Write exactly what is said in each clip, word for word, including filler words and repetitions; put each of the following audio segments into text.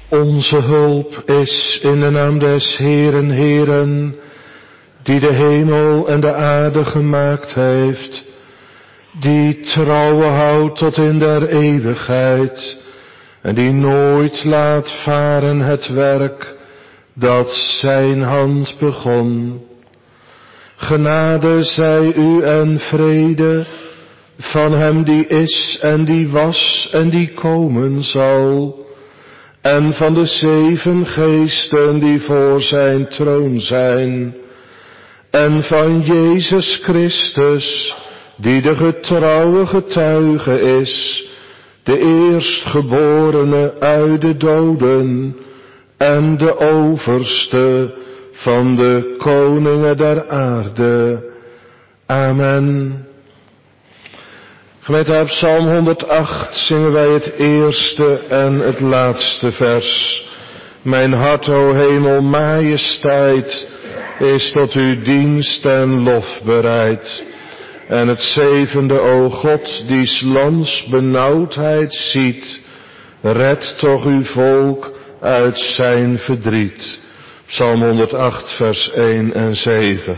Onze hulp is in de naam des Heeren, Heeren, die de hemel en de aarde gemaakt heeft, die trouwe houdt tot in der eeuwigheid, en die nooit laat varen het werk dat zijn hand begon. Genade zij u en vrede van hem die is en die was en die komen zal, en van de zeven geesten die voor zijn troon zijn, en van Jezus Christus, die de getrouwe getuige is, de eerstgeborene uit de doden en de overste van de koningen der aarde. Amen. Gemeente, uit Psalm honderdacht zingen wij het eerste en het laatste vers. Mijn hart, o hemel, majesteit, is tot uw dienst en lof bereid. En het zevende, o God, die 's lands benauwdheid ziet, red toch uw volk uit zijn verdriet. Psalm honderdacht, vers één en zeven.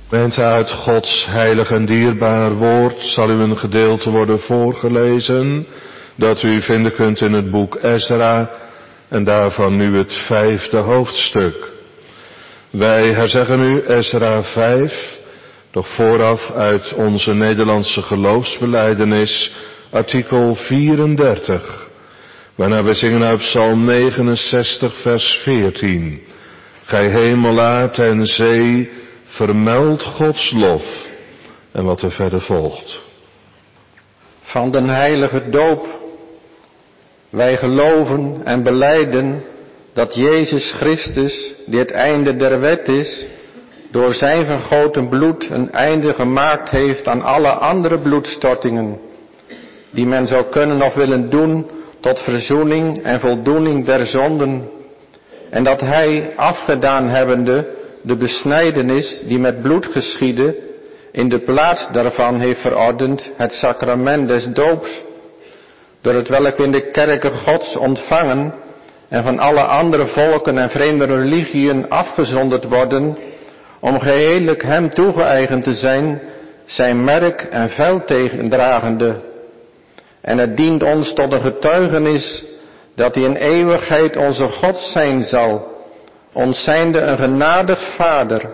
Gemeente, uit Gods heilig en dierbaar woord zal u een gedeelte worden voorgelezen dat u vinden kunt in het boek Ezra en daarvan nu het vijfde hoofdstuk. Wij herzeggen nu Ezra vijf, doch vooraf uit onze Nederlandse geloofsbelijdenis artikel vierendertig, waarna we zingen uit Psalm negenenzestig vers veertien. Gij hemelaard en zee, vermeld Gods lof. En wat er verder volgt. Van den heilige doop. Wij geloven en belijden dat Jezus Christus, die het einde der wet is, door zijn vergoten bloed een einde gemaakt heeft aan alle andere bloedstortingen, die men zou kunnen of willen doen tot verzoening en voldoening der zonden. En dat hij, afgedaan hebbende, de besnijdenis die met bloed geschiedde, in de plaats daarvan heeft verordend het sacrament des doops, door het welk we in de kerken Gods ontvangen en van alle andere volken en vreemde religieën afgezonderd worden, om geheel hem toegeëigend te zijn, zijn merk en veldtegendragende. En het dient ons tot een getuigenis dat hij in eeuwigheid onze God zijn zal, ons zijnde een genadig Vader.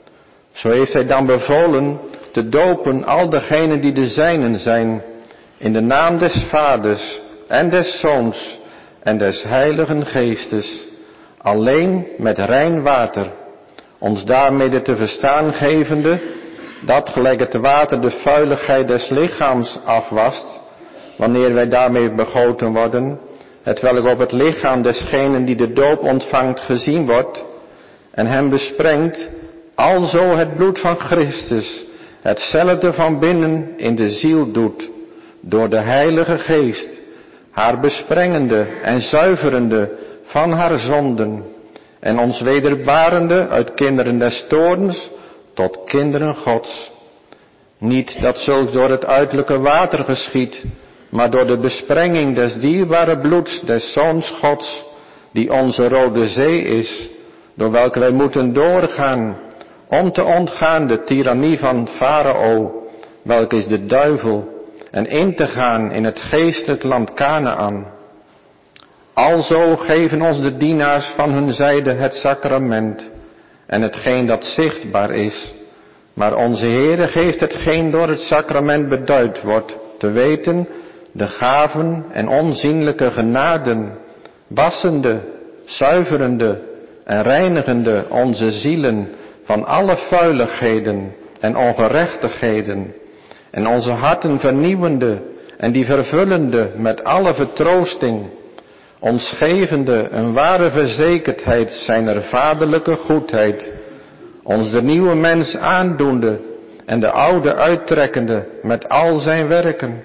Zo heeft hij dan bevolen te dopen al degenen die de zijnen zijn, in de naam des Vaders en des Zoons en des Heiligen Geestes, alleen met rein water, ons daarmede te verstaan gevende, dat gelijk het water de vuiligheid des lichaams afwast, wanneer wij daarmee begoten worden, hetwelk op het lichaam desgenen die de doop ontvangt gezien wordt, en hem besprengt, alzo het bloed van Christus, hetzelfde van binnen in de ziel doet, door de Heilige Geest, haar besprengende en zuiverende van haar zonden, en ons wederbarende uit kinderen des toorns tot kinderen Gods. Niet dat zulks door het uiterlijke water geschiedt, maar door de besprenging des dierbare bloeds des Zoons Gods, die onze Rode Zee is, door welke wij moeten doorgaan, om te ontgaan de tirannie van Farao, welke is de duivel, en in te gaan in het geestelijk land Kanaan. Alzo geven ons de dienaars van hun zijde het sacrament, en hetgeen dat zichtbaar is, maar onze Heere geeft hetgeen door het sacrament beduid wordt, te weten, de gaven en onzienlijke genaden, wassende, zuiverende en reinigende onze zielen van alle vuiligheden en ongerechtigheden, en onze harten vernieuwende en die vervullende met alle vertroosting, ons gevende een ware verzekerdheid zijner vaderlijke goedheid, ons de nieuwe mens aandoende en de oude uittrekkende met al zijn werken.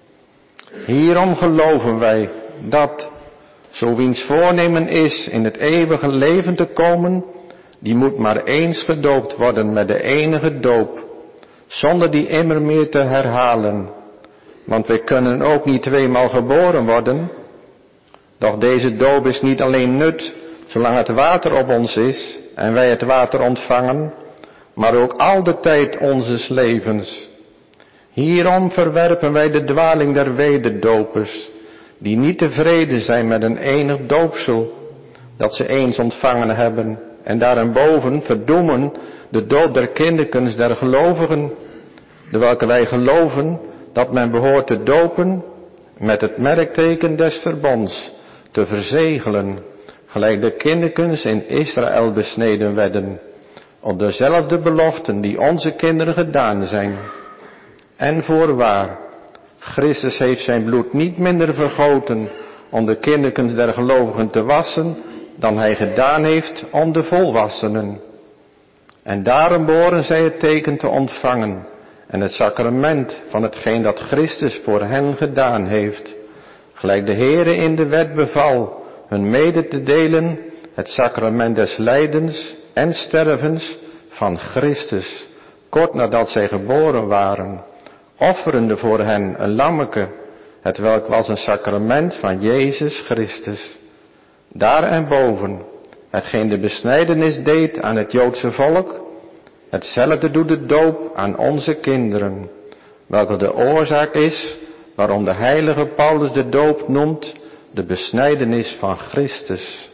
Hierom geloven wij dat, zo wiens voornemen is in het eeuwige leven te komen, die moet maar eens gedoopt worden met de enige doop, zonder die immer meer te herhalen. Want wij kunnen ook niet tweemaal geboren worden. Doch deze doop is niet alleen nut, zolang het water op ons is en wij het water ontvangen, maar ook al de tijd onzes levens. Hierom verwerpen wij de dwaling der wederdopers, die niet tevreden zijn met een enig doopsel, dat ze eens ontvangen hebben, en daarenboven verdoemen de doop der kinderkens der gelovigen, de welke wij geloven dat men behoort te dopen met het merkteken des verbonds, te verzegelen, gelijk de kinderkens in Israël besneden werden, op dezelfde beloften die onze kinderen gedaan zijn. En voorwaar, Christus heeft zijn bloed niet minder vergoten om de kinderkens der gelovigen te wassen, dan hij gedaan heeft om de volwassenen. En daarom behoren zij het teken te ontvangen en het sacrament van hetgeen dat Christus voor hen gedaan heeft, gelijk de Heere in de wet beval hun mede te delen het sacrament des lijdens en stervens van Christus, kort nadat zij geboren waren, offerende voor hen een lammeke, hetwelk was een sacrament van Jezus Christus. Daar en boven, hetgeen de besnijdenis deed aan het Joodse volk, Hetzelfde doet de doop aan onze kinderen, welke de oorzaak is waarom de heilige Paulus de doop noemt de besnijdenis van Christus.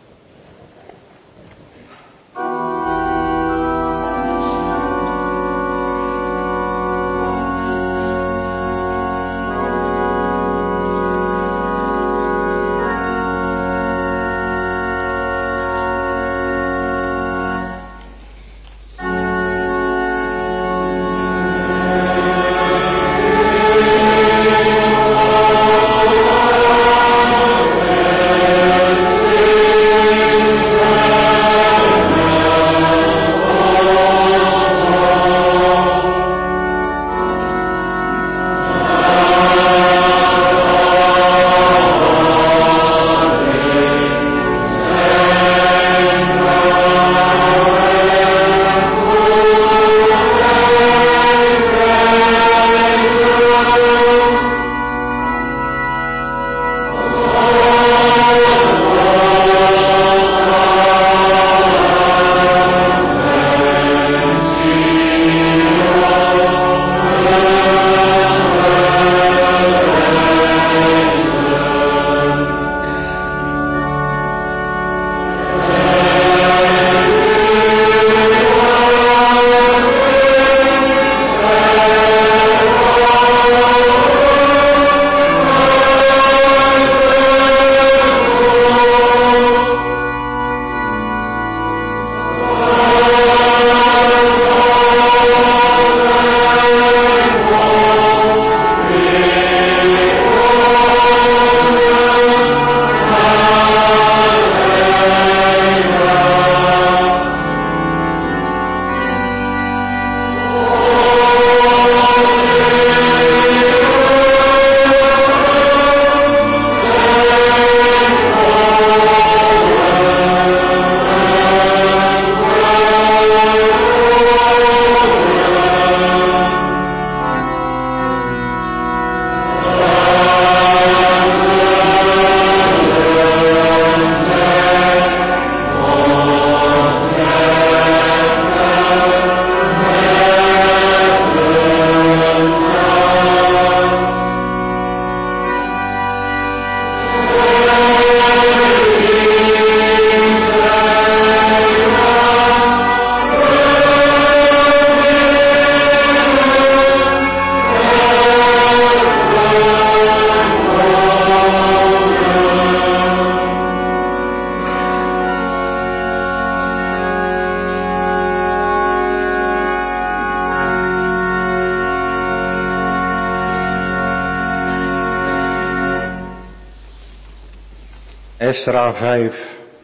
Esra vijf.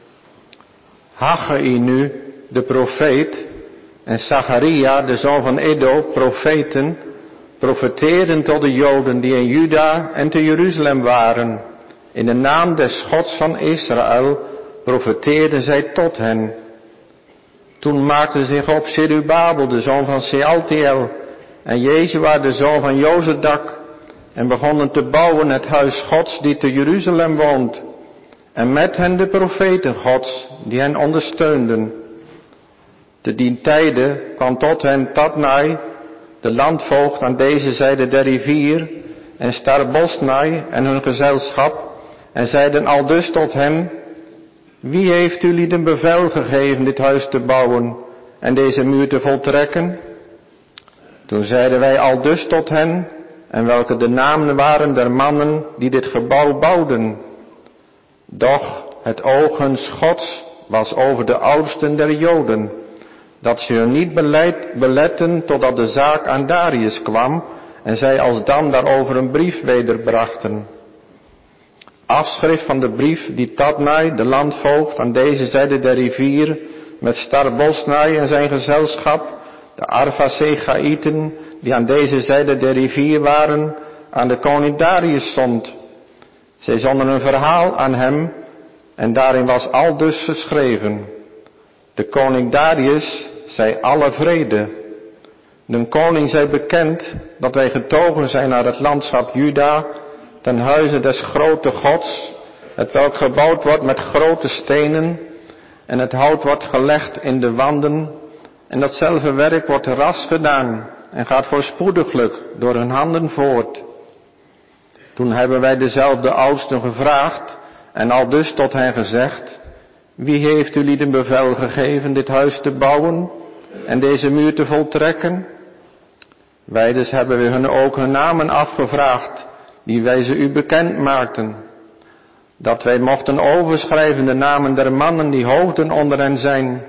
Haggai nu, de profeet, en Zacharia, de zoon van Edo, profeten, profeteerden tot de Joden die in Juda en te Jeruzalem waren. In de naam des Gods van Israël profeteerden zij tot hen. Toen maakten zich op Zerubabel, de zoon van Sealtiel, en Jezua, de zoon van Jozadak, en begonnen te bouwen het huis Gods die te Jeruzalem woont, en met hen de profeten Gods, die hen ondersteunden. Te dien tijde kwam tot hen Tatnai, de landvoogd aan deze zijde der rivier, en Starbosnai en hun gezelschap, en zeiden aldus tot hem: Wie heeft u lieden bevel gegeven dit huis te bouwen en deze muur te voltrekken? Toen zeiden wij aldus tot hen, en welke de namen waren der mannen die dit gebouw bouwden. Doch het oog Gods was over de oudsten der Joden, dat ze hun niet beleid, beletten totdat de zaak aan Darius kwam, en zij alsdan daarover een brief wederbrachten. Afschrift van de brief die Tatnai, de landvoogd aan deze zijde der rivier, met Starbosnai en zijn gezelschap, de Arfasegaïten, die aan deze zijde der rivier waren, aan de koning Darius zond. Zij zonden een verhaal aan hem, en daarin was aldus geschreven: De koning Darius zij alle vrede. De koning zij bekend dat wij getogen zijn naar het landschap Juda, ten huize des grote Gods, het welk gebouwd wordt met grote stenen, en het hout wordt gelegd in de wanden, En datzelfde werk wordt ras gedaan en gaat voorspoediglijk door hun handen voort. Toen hebben wij dezelfde oudsten gevraagd en aldus tot hen gezegd: wie heeft u lieden bevel gegeven dit huis te bouwen en deze muur te voltrekken? Wij dus hebben we hun ook hun namen afgevraagd, die wij ze u bekend maakten, dat wij mochten overschrijven de namen der mannen die hoofden onder hen zijn.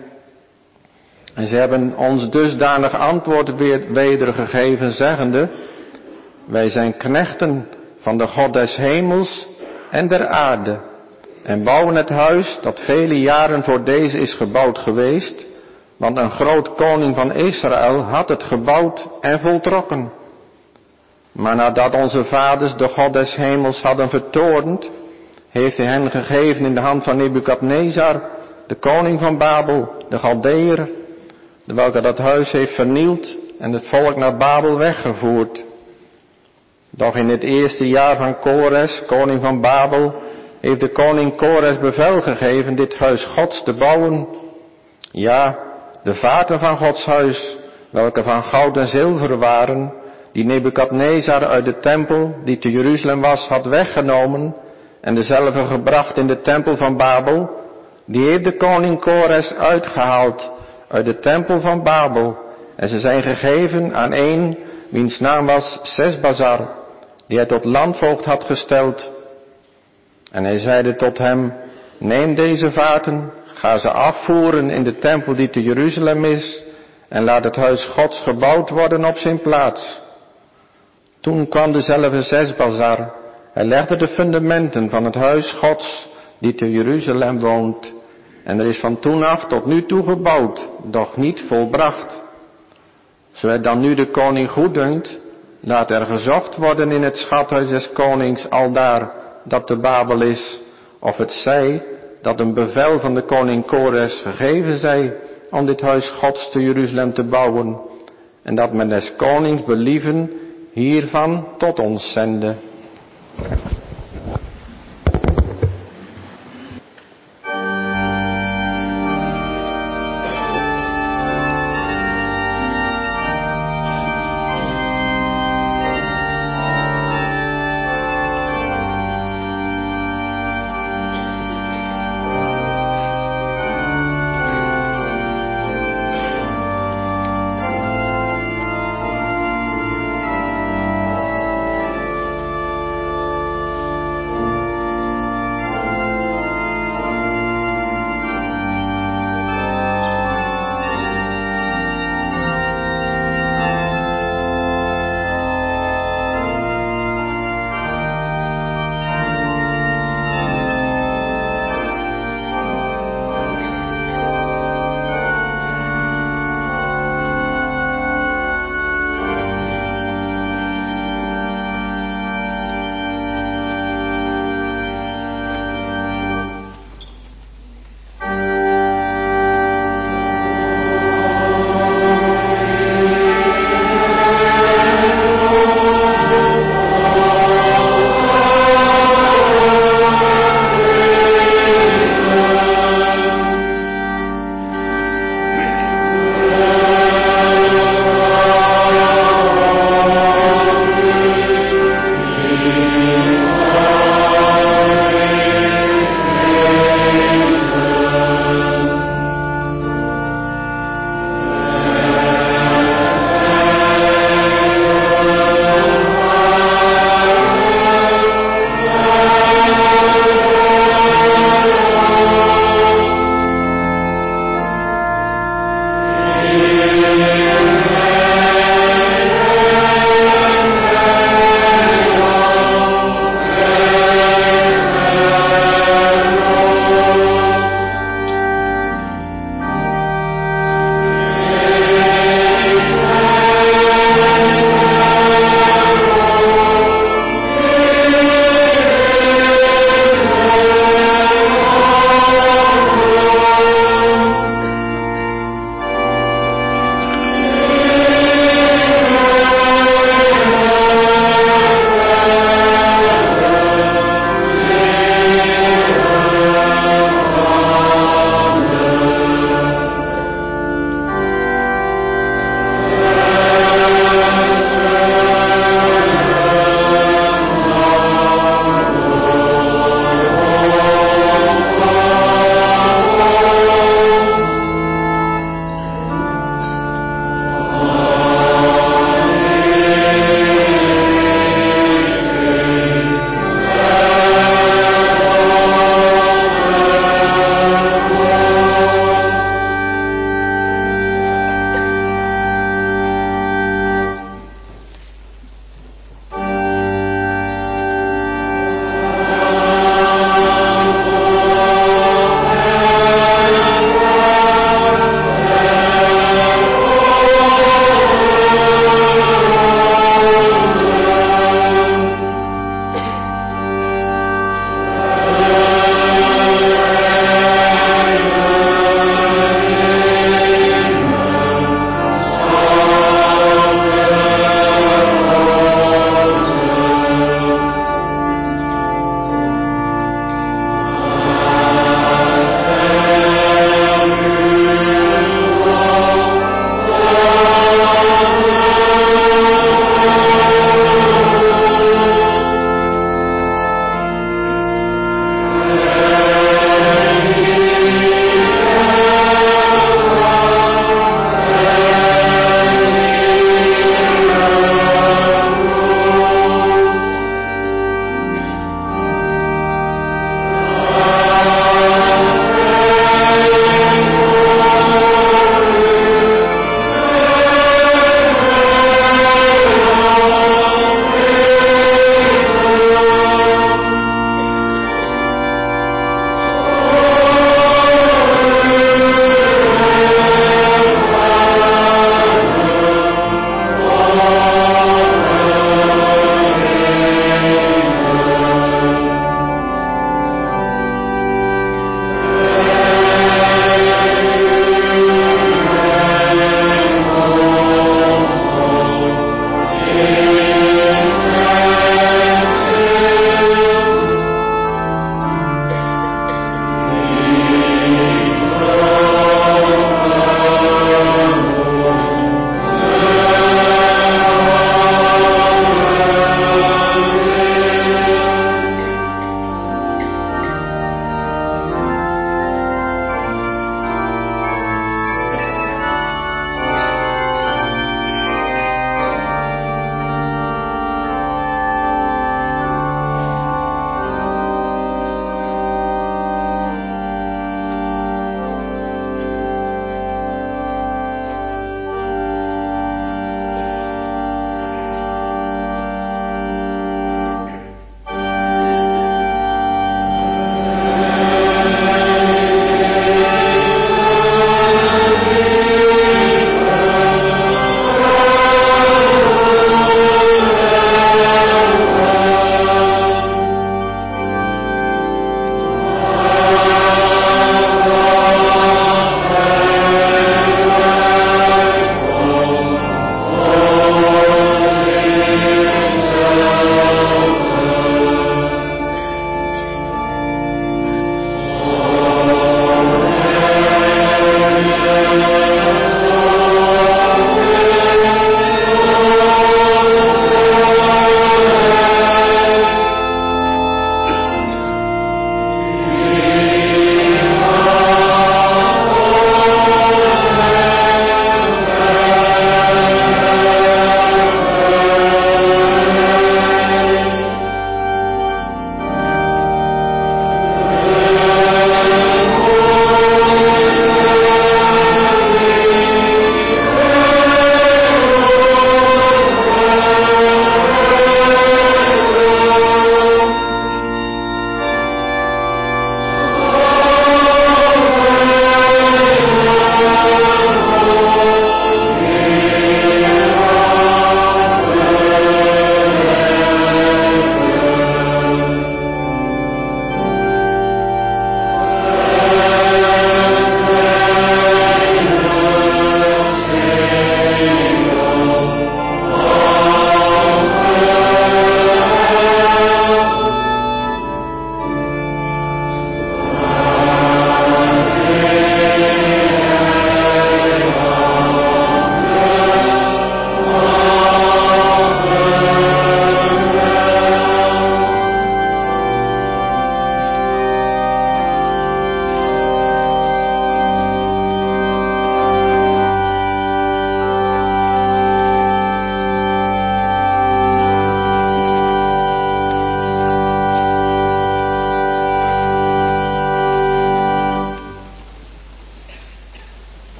En ze hebben ons dusdanig antwoord weer wedergegeven, zeggende: wij zijn knechten van de God des hemels en der aarde, en bouwen het huis dat vele jaren voor deze is gebouwd geweest, want een groot koning van Israël had het gebouwd en voltrokken. Maar nadat onze vaders de God des hemels hadden vertoornd, heeft hij hen gegeven in de hand van Nebukadnezar, de koning van Babel, de Galdeer, de welke dat huis heeft vernield en het volk naar Babel weggevoerd. Doch in het eerste jaar van Kores, koning van Babel, heeft de koning Kores bevel gegeven dit huis Gods te bouwen. Ja, de vaten van Gods huis, welke van goud en zilver waren, die Nebukadnezar uit de tempel, die te Jeruzalem was, had weggenomen, en dezelfde gebracht in de tempel van Babel, die heeft de koning Kores uitgehaald uit de tempel van Babel, en ze zijn gegeven aan een, wiens naam was Sesbazar, die hij tot landvoogd had gesteld. En hij zeide tot hem: neem deze vaten, ga ze afvoeren in de tempel die te Jeruzalem is, en laat het huis Gods gebouwd worden op zijn plaats. Toen kwam dezelfde Sesbazar, hij legde de fundamenten van het huis Gods die te Jeruzalem woont, en er is van toen af tot nu toe gebouwd, doch niet volbracht. Zo het dan nu de koning goeddunkt, laat er gezocht worden in het schathuis des konings aldaar dat te Babel is, of het zij dat een bevel van de koning Kores gegeven zij om dit huis Gods te Jeruzalem te bouwen, en dat men des konings believen hiervan tot ons zende.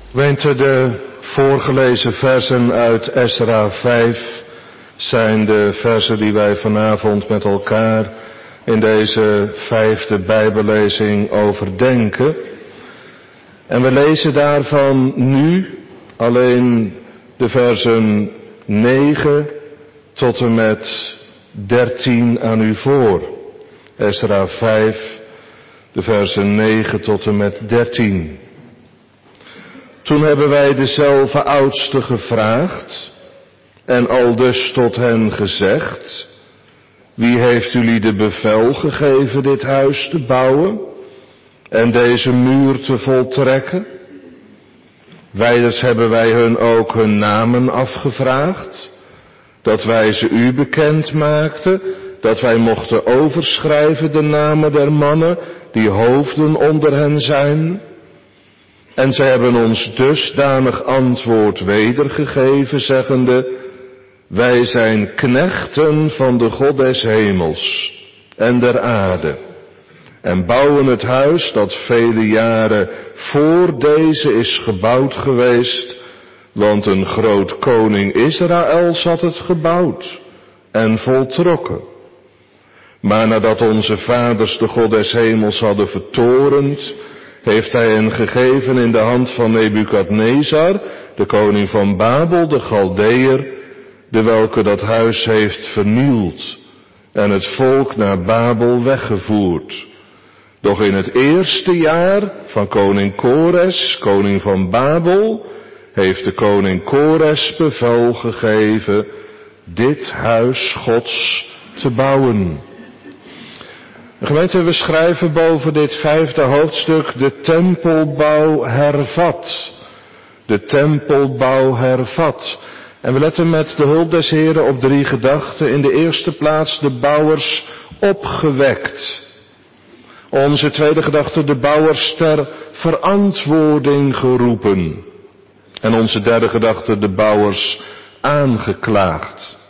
Gemeente, de voorgelezen versen uit Esra vijf zijn de versen die wij vanavond met elkaar in deze vijfde Bijbellezing overdenken. En we lezen daarvan nu alleen de versen negen tot en met dertien aan u voor. Esra vijf, de versen negen tot en met dertien. Toen hebben wij dezelfde oudsten gevraagd en aldus tot hen gezegd: wie heeft jullie de bevel gegeven dit huis te bouwen en deze muur te voltrekken? Wijders hebben wij hun ook hun namen afgevraagd, dat wij ze u bekend maakten, dat wij mochten overschrijven de namen der mannen die hoofden onder hen zijn. En zij hebben ons dusdanig antwoord wedergegeven, zeggende: wij zijn knechten van de God des hemels en der aarde, en bouwen het huis dat vele jaren voor deze is gebouwd geweest, want een groot koning Israëls had het gebouwd en voltrokken. Maar nadat onze vaders de God des hemels hadden vertorend, heeft hij hen gegeven in de hand van Nebukadnezar, de koning van Babel, de Galdeër, de welke dat huis heeft vernield en het volk naar Babel weggevoerd. Doch in het eerste jaar van koning Kores, koning van Babel, heeft de koning Kores bevel gegeven dit huis Gods te bouwen. Gemeente, we schrijven boven dit vijfde hoofdstuk de tempelbouw hervat. De tempelbouw hervat. En we letten met de hulp des Heren op drie gedachten. In de eerste plaats de bouwers opgewekt. Onze tweede gedachte, de bouwers ter verantwoording geroepen. En onze derde gedachte, de bouwers aangeklaagd.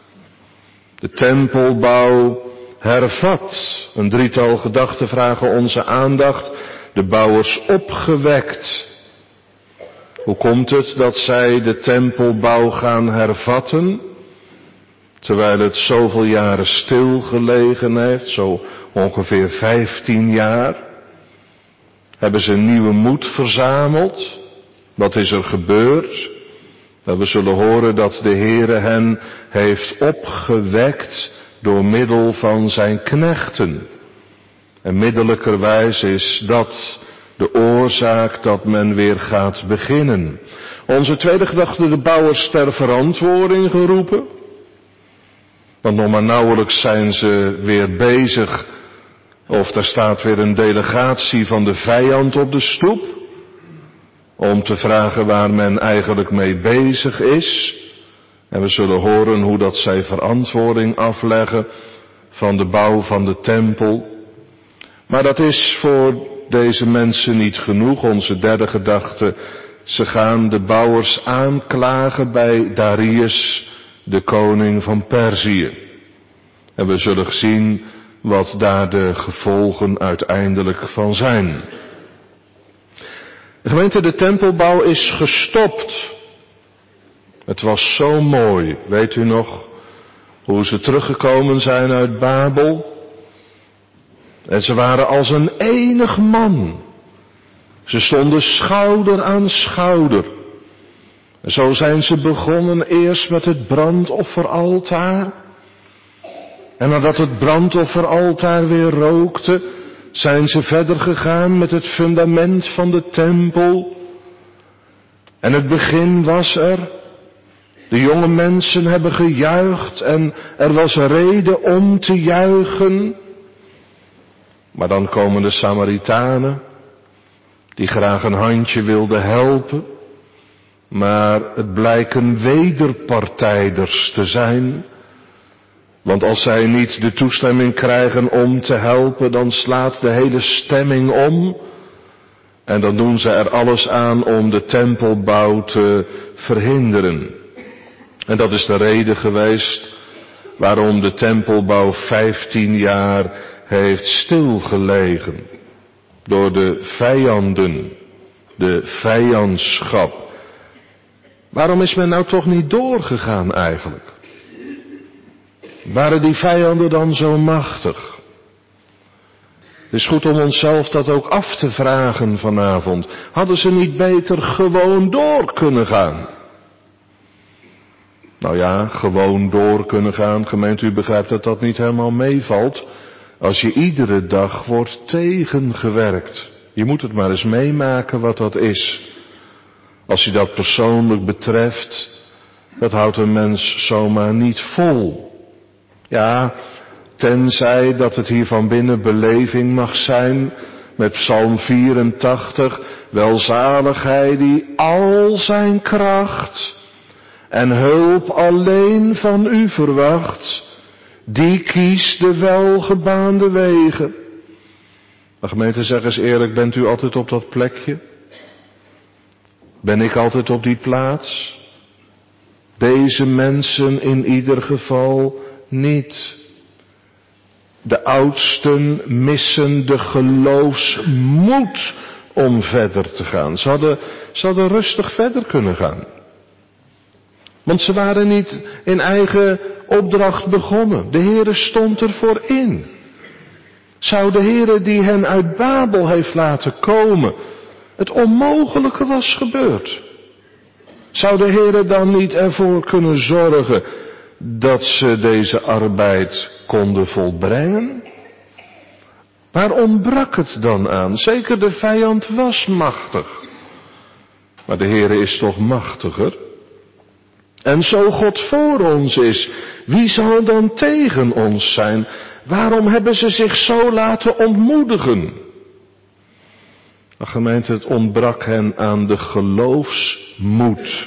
De tempelbouw hervat. Een drietal gedachten vragen onze aandacht. De bouwers opgewekt. Hoe komt het dat zij de tempelbouw gaan hervatten, terwijl het zoveel jaren stilgelegen heeft, zo ongeveer vijftien jaar? Hebben ze nieuwe moed verzameld? Wat is er gebeurd? Nou, we zullen horen dat de Heere hen heeft opgewekt door middel van zijn knechten. En middelijkerwijs is dat de oorzaak dat men weer gaat beginnen. Onze tweede gedachte, de bouwers ter verantwoording geroepen. Want nog maar nauwelijks zijn ze weer bezig, of er staat weer een delegatie van de vijand op de stoep, om te vragen waar men eigenlijk mee bezig is. En we zullen horen hoe dat zij verantwoording afleggen van de bouw van de tempel. Maar dat is voor deze mensen niet genoeg. Onze derde gedachte, ze gaan de bouwers aanklagen bij Darius, de koning van Perzië. En we zullen zien wat daar de gevolgen uiteindelijk van zijn. De gemeente, de tempelbouw is gestopt. Het was zo mooi, weet u nog, hoe ze teruggekomen zijn uit Babel. En ze waren als een enig man. Ze stonden schouder aan schouder. En zo zijn ze begonnen eerst met het brandofferaltaar. En nadat het brandofferaltaar weer rookte, zijn ze verder gegaan met het fundament van de tempel. En het begin was er. De jonge mensen hebben gejuicht en er was reden om te juichen. Maar dan komen de Samaritanen, die graag een handje wilden helpen, maar het blijken wederpartijders te zijn. Want als zij niet de toestemming krijgen om te helpen, dan slaat de hele stemming om. En dan doen ze er alles aan om de tempelbouw te verhinderen. En dat is de reden geweest waarom de tempelbouw vijftien jaar heeft stilgelegen. Door de vijanden, de vijandschap Waarom is men nou toch niet doorgegaan eigenlijk? Waren die vijanden dan zo machtig? Het is goed om onszelf dat ook af te vragen vanavond. Hadden ze niet beter gewoon door kunnen gaan? Nou ja, gewoon door kunnen gaan. Gemeente, u begrijpt dat dat niet helemaal meevalt. Als je iedere dag wordt tegengewerkt. Je moet het maar eens meemaken wat dat is. Als je dat persoonlijk betreft, dat houdt een mens zomaar niet vol. Ja, tenzij dat het hier van binnen beleving mag zijn, met Psalm vierentachtig, welzalig hij die al zijn kracht en hulp alleen van u verwacht, die kiest de welgebaande wegen. Maar gemeente, zeg eens eerlijk, bent u altijd op dat plekje? Ben ik altijd op die plaats? Deze mensen in ieder geval niet. De oudsten missen de geloofsmoed om verder te gaan. Ze hadden, ze hadden rustig verder kunnen gaan. Want ze waren niet in eigen opdracht begonnen. De Heere stond ervoor in. Zou de Heere die hen uit Babel heeft laten komen, het onmogelijke was gebeurd? Zou de Heere dan niet ervoor kunnen zorgen dat ze deze arbeid konden volbrengen? Waar ontbrak het dan aan? Zeker de vijand was machtig. Maar de Heere is toch machtiger? En zo God voor ons is, wie zal dan tegen ons zijn? Waarom hebben ze zich zo laten ontmoedigen? Maar gemeente, het ontbrak hen aan de geloofsmoed.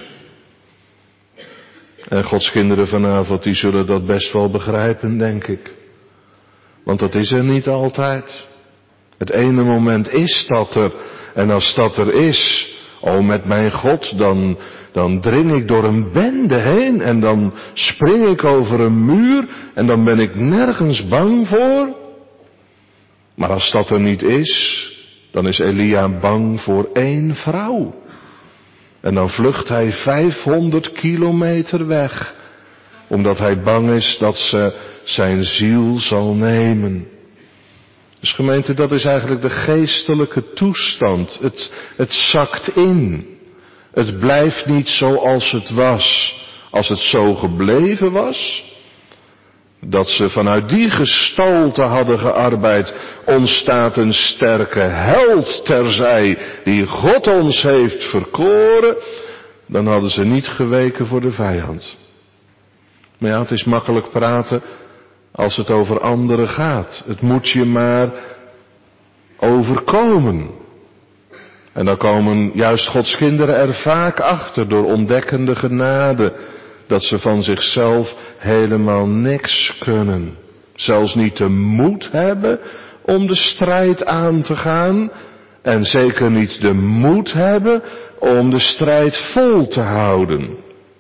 En Gods kinderen vanavond, die zullen dat best wel begrijpen, denk ik. Want dat is er niet altijd. Het ene moment is dat er. En als dat er is, oh met mijn God, dan, dan dring ik door een bende heen. En dan spring ik over een muur. En dan ben ik nergens bang voor. Maar als dat er niet is, dan is Elia bang voor één vrouw. En dan vlucht hij vijfhonderd kilometer weg. Omdat hij bang is dat ze zijn ziel zal nemen. Dus gemeente, dat is eigenlijk de geestelijke toestand. Het, het zakt in. Het blijft niet zoals het was. Als het zo gebleven was, dat ze vanuit die gestalte hadden gearbeid, ontstaat een sterke held terzij, die God ons heeft verkoren, dan hadden ze niet geweken voor de vijand. Maar ja, het is makkelijk praten als het over anderen gaat. Het moet je maar overkomen. En dan komen juist Gods kinderen er vaak achter door ontdekkende genade, dat ze van zichzelf helemaal niks kunnen. Zelfs niet de moed hebben om de strijd aan te gaan. En zeker niet de moed hebben om de strijd vol te houden.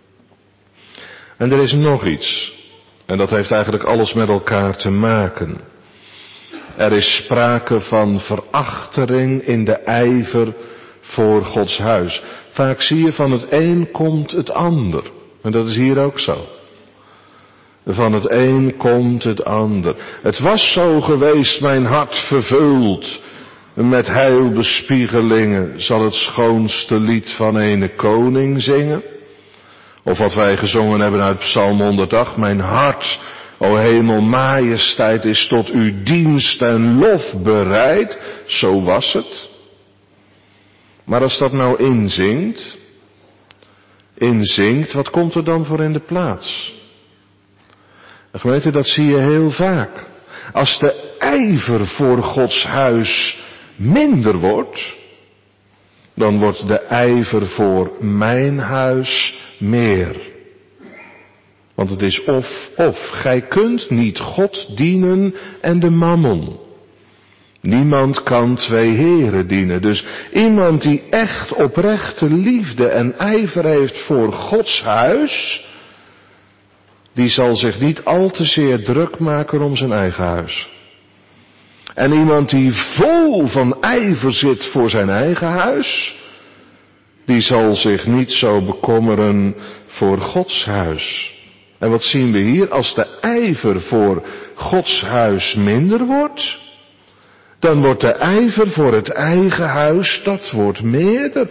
En er is nog iets. En dat heeft eigenlijk alles met elkaar te maken. Er is sprake van verachtering in de ijver voor Gods huis. Vaak zie je van het een komt het ander. En dat is hier ook zo. Van het een komt het ander. Het was zo geweest, mijn hart vervuld met heilbespiegelingen, zal het schoonste lied van ene koning zingen. Of wat wij gezongen hebben uit Psalm honderdacht, mijn hart, o hemel, majesteit is tot uw dienst en lof bereid. Zo was het. Maar als dat nou inzingt, inzingt, wat komt er dan voor in de plaats? En gemeente, dat zie je heel vaak. Als de ijver voor Gods huis minder wordt, dan wordt de ijver voor mijn huis meer. Want het is of, of. Gij kunt niet God dienen en de mammon. Niemand kan twee heren dienen. Dus iemand die echt oprechte liefde en ijver heeft voor Gods huis, die zal zich niet al te zeer druk maken om zijn eigen huis. En iemand die vol van ijver zit voor zijn eigen huis, die zal zich niet zo bekommeren voor Gods huis. En wat zien we hier? Als de ijver voor Gods huis minder wordt, dan wordt de ijver voor het eigen huis, dat wordt meerder.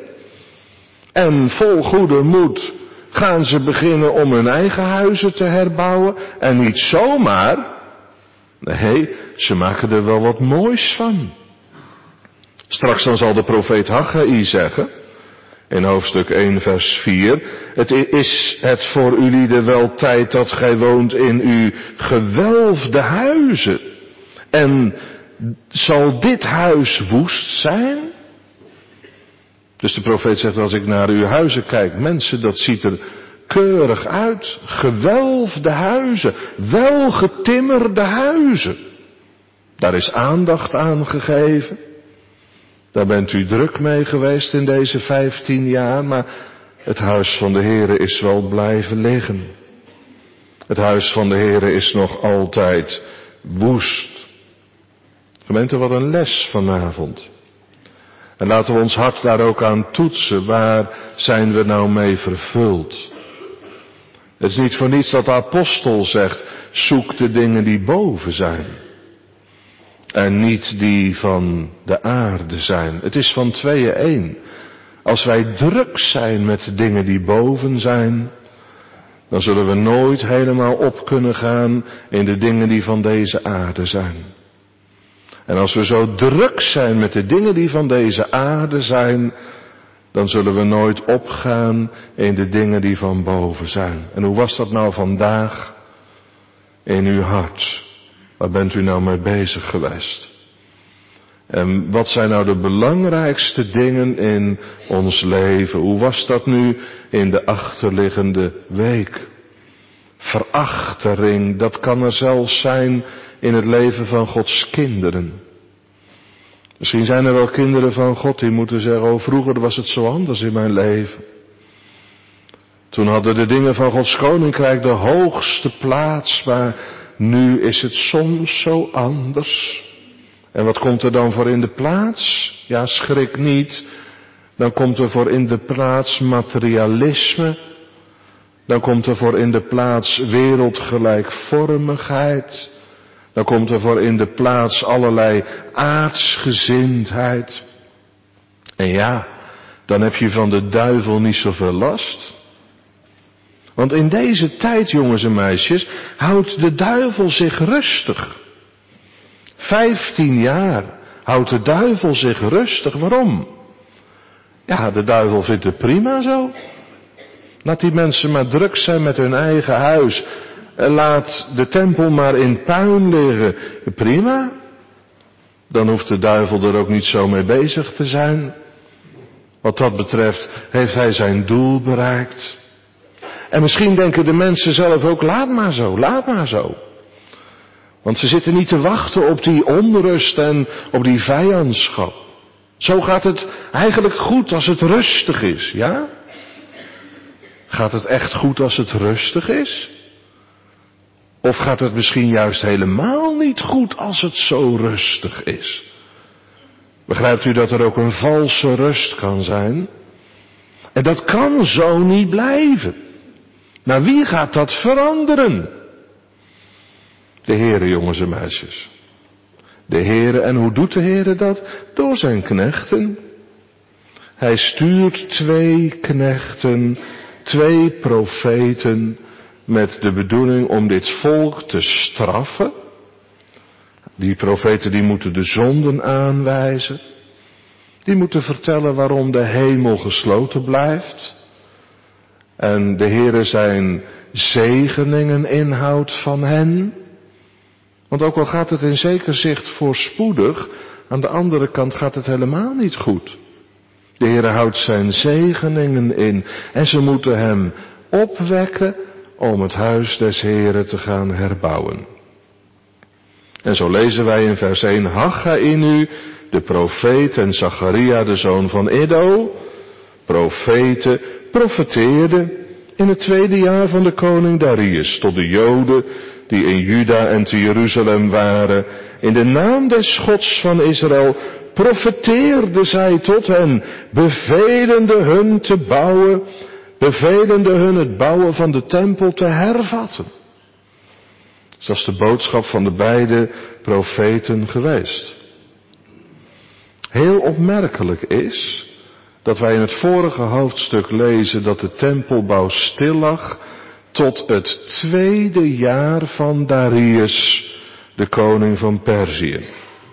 En vol goede moed gaan ze beginnen om hun eigen huizen te herbouwen. En niet zomaar. Nee, ze maken er wel wat moois van. Straks dan zal de profeet Haggai zeggen, in hoofdstuk één vers vier, het is het voor ulieden wel tijd dat gij woont in uw gewelfde huizen. En zal dit huis woest zijn? Dus de profeet zegt, als ik naar uw huizen kijk, mensen, dat ziet er keurig uit. Gewelfde huizen, welgetimmerde huizen. Daar is aandacht aan gegeven. Daar bent u druk mee geweest in deze vijftien jaar, maar het huis van de Heere is wel blijven liggen. Het huis van de Heere is nog altijd woest. Gemeente, wat een les vanavond. En laten we ons hart daar ook aan toetsen. Waar zijn we nou mee vervuld? Het is niet voor niets dat de apostel zegt, zoek de dingen die boven zijn. En niet die van de aarde zijn. Het is van tweeën één. Als wij druk zijn met de dingen die boven zijn, dan zullen we nooit helemaal op kunnen gaan in de dingen die van deze aarde zijn. En als we zo druk zijn met de dingen die van deze aarde zijn, dan zullen we nooit opgaan in de dingen die van boven zijn. En hoe was dat nou vandaag in uw hart? Waar bent u nou mee bezig geweest? En wat zijn nou de belangrijkste dingen in ons leven? Hoe was dat nu in de achterliggende week? Verachtering, dat kan er zelfs zijn in het leven van Gods kinderen. Misschien zijn er wel kinderen van God die moeten zeggen, oh vroeger was het zo anders in mijn leven. Toen hadden de dingen van Gods koninkrijk de hoogste plaats, maar nu is het soms zo anders. En wat komt er dan voor in de plaats? Ja, schrik niet. Dan komt er voor in de plaats materialisme. Dan komt er voor in de plaats wereldgelijkvormigheid. Dan komt er voor in de plaats allerlei aardsgezindheid. En ja, dan heb je van de duivel niet zoveel last. Want in deze tijd, jongens en meisjes, houdt de duivel zich rustig. Vijftien jaar houdt de duivel zich rustig. Waarom? Ja, de duivel vindt het prima zo. Laat die mensen maar druk zijn met hun eigen huis. Laat de tempel maar in puin liggen. Prima. Dan hoeft de duivel er ook niet zo mee bezig te zijn. Wat dat betreft heeft hij zijn doel bereikt. En misschien denken de mensen zelf ook, laat maar zo, laat maar zo. Want ze zitten niet te wachten op die onrust en op die vijandschap. Zo gaat het eigenlijk goed als het rustig is, ja? Gaat het echt goed als het rustig is? Of gaat het misschien juist helemaal niet goed als het zo rustig is? Begrijpt u dat er ook een valse rust kan zijn? En dat kan zo niet blijven. Maar wie gaat dat veranderen? De Heere, jongens en meisjes. De Heere, en hoe doet de Heere dat? Door zijn knechten. Hij stuurt twee knechten, twee profeten, met de bedoeling om dit volk te straffen. Die profeten die moeten de zonden aanwijzen. Die moeten vertellen waarom de hemel gesloten blijft. En de Heere zijn zegeningen inhoudt van hen. Want ook al gaat het in zeker zicht voorspoedig, aan de andere kant gaat het helemaal niet goed. De Heere houdt zijn zegeningen in en ze moeten hem opwekken om het huis des Heeren te gaan herbouwen. En zo lezen wij in vers één, Haggai nu, de profeet en Zacharia, de zoon van Iddo, profeten, profeteerden in het tweede jaar van de koning Darius tot de Joden die in Juda en te Jeruzalem waren, in de naam des Gods van Israël profeteerde zij tot hen, bevelende hun te bouwen, bevelende hun het bouwen van de tempel te hervatten. Dat is de boodschap van de beide profeten geweest. Heel opmerkelijk is dat wij in het vorige hoofdstuk lezen dat de tempelbouw stil lag tot het tweede jaar van Darius, de koning van Perzië.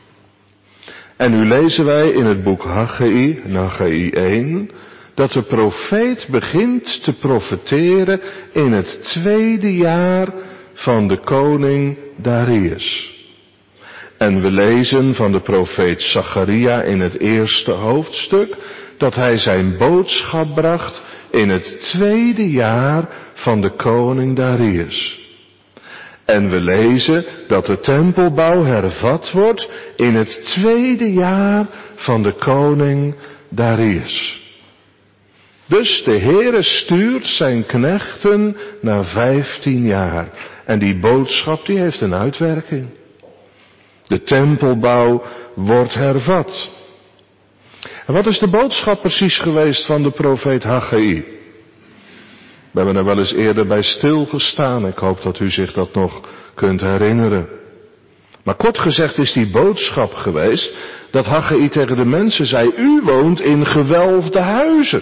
En nu lezen wij in het boek Haggai, in Haggai één, dat de profeet begint te profeteren in het tweede jaar van de koning Darius. En we lezen van de profeet Zacharia in het eerste hoofdstuk dat hij zijn boodschap bracht in het tweede jaar van de koning Darius. En we lezen dat de tempelbouw hervat wordt in het tweede jaar van de koning Darius. Dus de Heere stuurt zijn knechten na vijftien jaar. En die boodschap die heeft een uitwerking. De tempelbouw wordt hervat. En wat is de boodschap precies geweest van de profeet Haggai? We hebben er wel eens eerder bij stilgestaan. Ik hoop dat u zich dat nog kunt herinneren. Maar kort gezegd is die boodschap geweest dat Haggai tegen de mensen zei: u woont in gewelfde huizen.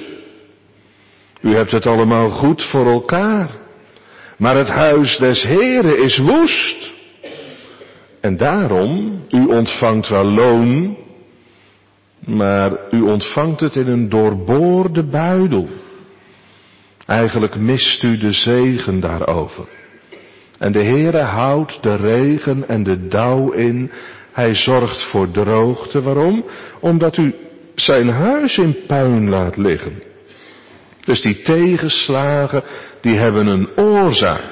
U hebt het allemaal goed voor elkaar. Maar het huis des Heren is woest. En daarom, u ontvangt wel loon, maar u ontvangt het in een doorboorde buidel. Eigenlijk mist u de zegen daarover. En de Heere houdt de regen en de dauw in. Hij zorgt voor droogte. Waarom? Omdat u zijn huis in puin laat liggen. Dus die tegenslagen, die hebben een oorzaak.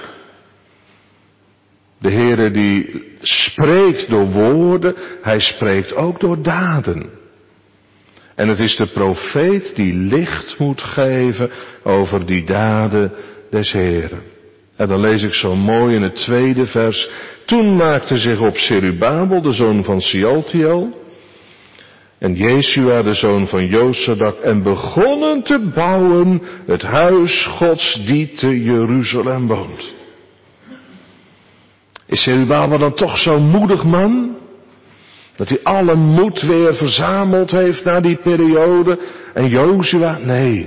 De Heere die spreekt door woorden, hij spreekt ook door daden. En het is de profeet die licht moet geven over die daden des Heeren. En dan lees ik zo mooi in het tweede vers. Toen maakte zich op Zerubabel, de zoon van Shealtiel, en Jesua, de zoon van Josadak, en begonnen te bouwen het huis Gods die te Jeruzalem woont. Is Zerubabel dan toch zo'n moedig man? Dat hij alle moed weer verzameld heeft na die periode. En Jozua? Nee.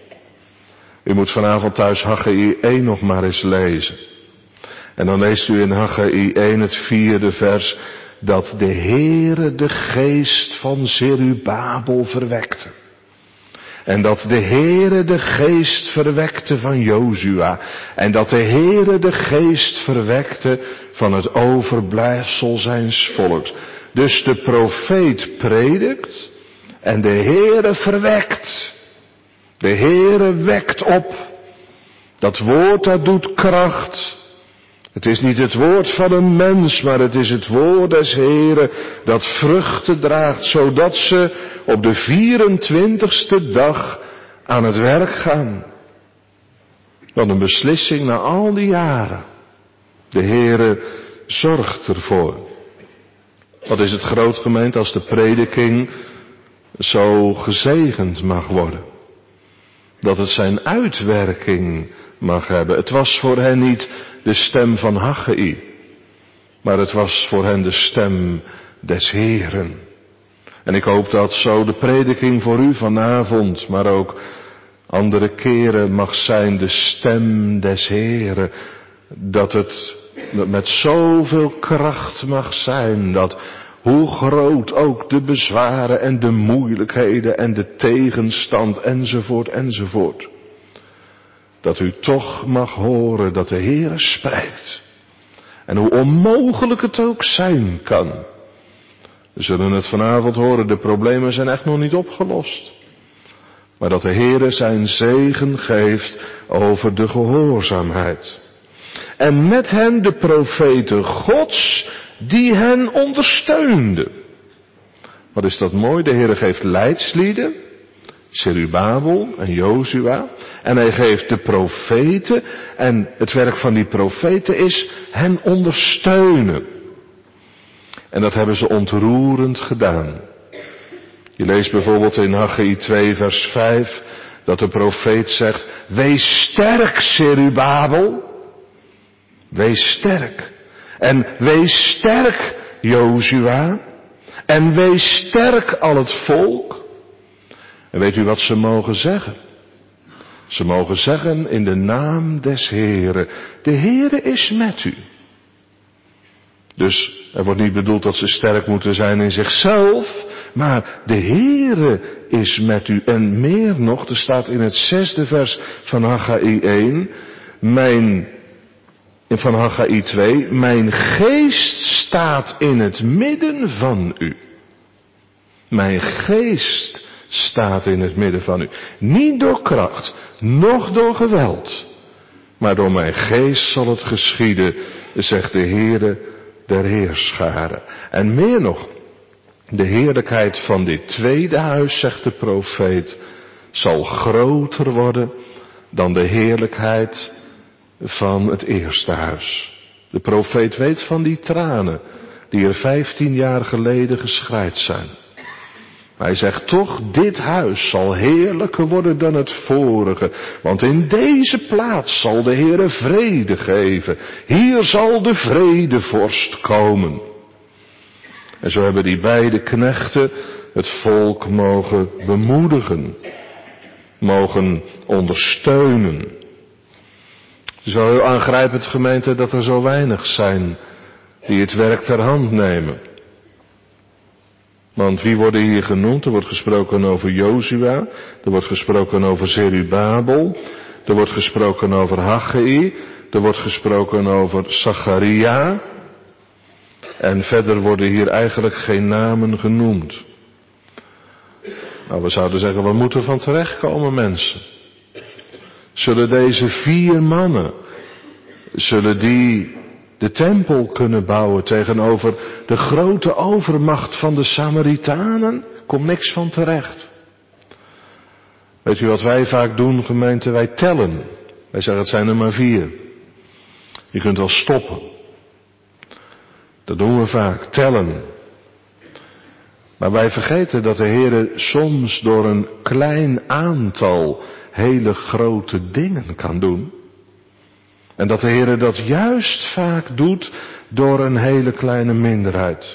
U moet vanavond thuis Haggai één nog maar eens lezen. En dan leest u in Haggai één het vierde vers dat de Heere de geest van Zerubabel verwekte. En dat de Heere de geest verwekte van Jozua. En dat de Heere de geest verwekte van het overblijfsel zijns volks. Dus de profeet predikt en de Heere verwekt. De Heere wekt op. Dat woord dat doet kracht. Het is niet het woord van een mens, maar het is het woord des Heeren dat vruchten draagt, zodat ze op de vierentwintigste dag aan het werk gaan. Wat een beslissing na al die jaren. De Heere zorgt ervoor. Wat is het groot gemeend als de prediking zo gezegend mag worden. Dat het zijn uitwerking mag hebben. Het was voor hen niet de stem van Haggai, maar het was voor hen de stem des Heeren. En ik hoop dat zo de prediking voor u vanavond, maar ook andere keren mag zijn de stem des Heeren. Dat het met zoveel kracht mag zijn, dat hoe groot ook de bezwaren en de moeilijkheden en de tegenstand enzovoort enzovoort. Dat u toch mag horen dat de Heere spreekt. En hoe onmogelijk het ook zijn kan. We zullen het vanavond horen, de problemen zijn echt nog niet opgelost. Maar dat de Heere zijn zegen geeft over de gehoorzaamheid. En met hen de profeten Gods die hen ondersteunden. Wat is dat mooi, de Heere geeft leidslieden, Zerubabel en Jozua. En hij geeft de profeten, en het werk van die profeten is hen ondersteunen. En dat hebben ze ontroerend gedaan. Je leest bijvoorbeeld in Haggai twee vers vijf dat de profeet zegt, wees sterk, Zerubabel. Wees sterk. En wees sterk, Jozua. En wees sterk, al het volk. En weet u wat ze mogen zeggen? Ze mogen zeggen in de naam des Heeren. De Heere is met u. Dus er wordt niet bedoeld dat ze sterk moeten zijn in zichzelf. Maar de Heere is met u. En meer nog, er staat in het zesde vers van Haggai één. Mijn, van Haggai twee. Mijn geest staat in het midden van u. Mijn geest staat in het midden van u. Niet door kracht, noch door geweld. Maar door mijn geest zal het geschieden, zegt de Heere der Heerscharen. En meer nog, de heerlijkheid van dit tweede huis, zegt de profeet, zal groter worden dan de heerlijkheid van het eerste huis. De profeet weet van die tranen die er vijftien jaar geleden geschreid zijn. Hij zegt toch, dit huis zal heerlijker worden dan het vorige. Want in deze plaats zal de Heere vrede geven. Hier zal de vredevorst komen. En zo hebben die beide knechten het volk mogen bemoedigen. Mogen ondersteunen. Het is wel heel aangrijpend, gemeente, dat er zo weinig zijn die het werk ter hand nemen. Want wie worden hier genoemd? Er wordt gesproken over Jozua, er wordt gesproken over Zerubabel, er wordt gesproken over Haggai, er wordt gesproken over Zacharia. En verder worden hier eigenlijk geen namen genoemd. Nou, we zouden zeggen, we moeten van terechtkomen, mensen. Zullen deze vier mannen, zullen die de tempel kunnen bouwen tegenover de grote overmacht van de Samaritanen? Komt niks van terecht. Weet u wat wij vaak doen, gemeente? Wij tellen. Wij zeggen, het zijn er maar vier. Je kunt wel stoppen. Dat doen we vaak, tellen. Maar wij vergeten dat de Heere soms door een klein aantal hele grote dingen kan doen. En dat de Heere dat juist vaak doet door een hele kleine minderheid.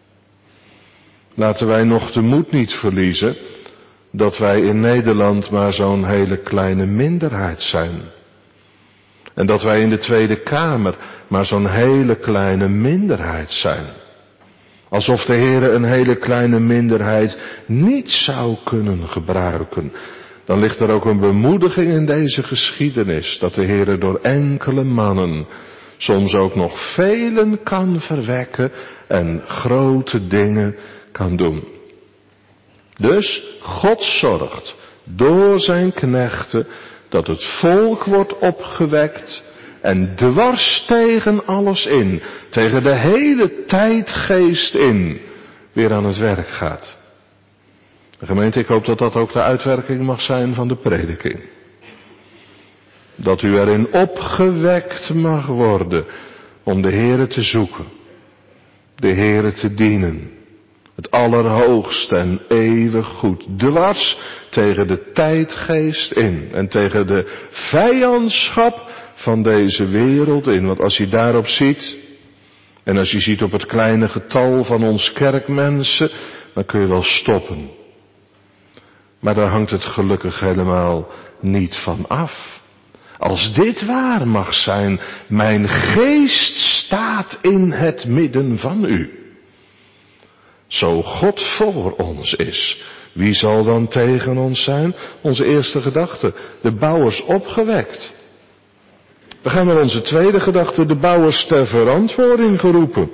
Laten wij nog de moed niet verliezen dat wij in Nederland maar zo'n hele kleine minderheid zijn. En dat wij in de Tweede Kamer maar zo'n hele kleine minderheid zijn. Alsof de Heere een hele kleine minderheid niet zou kunnen gebruiken. Dan ligt er ook een bemoediging in deze geschiedenis, dat de Heere door enkele mannen soms ook nog velen kan verwekken en grote dingen kan doen. Dus God zorgt door zijn knechten dat het volk wordt opgewekt en dwars tegen alles in, tegen de hele tijdgeest in, weer aan het werk gaat. De gemeente, ik hoop dat dat ook de uitwerking mag zijn van de prediking. Dat u erin opgewekt mag worden om de Heere te zoeken, de Heere te dienen. Het allerhoogste en eeuwig goed, dwars tegen de tijdgeest in en tegen de vijandschap van deze wereld in. Want als je daarop ziet, en als je ziet op het kleine getal van ons kerkmensen, dan kun je wel stoppen. Maar daar hangt het gelukkig helemaal niet van af. Als dit waar mag zijn, mijn geest staat in het midden van u. Zo God voor ons is, wie zal dan tegen ons zijn? Onze eerste gedachte, de bouwers opgewekt. We gaan naar onze tweede gedachte, de bouwers ter verantwoording geroepen.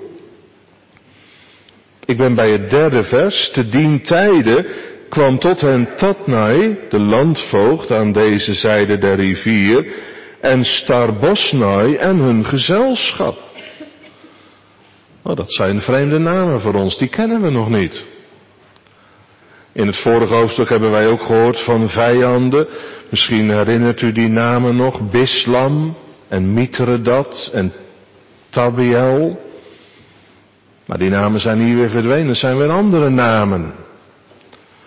Ik ben bij het derde vers, te dien tijde kwam tot hen Tatnai, de landvoogd aan deze zijde der rivier, en Starbosnai en hun gezelschap. Oh, dat zijn vreemde namen voor ons, die kennen we nog niet. In het vorige hoofdstuk hebben wij ook gehoord van vijanden. Misschien herinnert u die namen nog, Bislam en Mithredat en Tabiel. Maar die namen zijn hier weer verdwenen, dat zijn weer andere namen.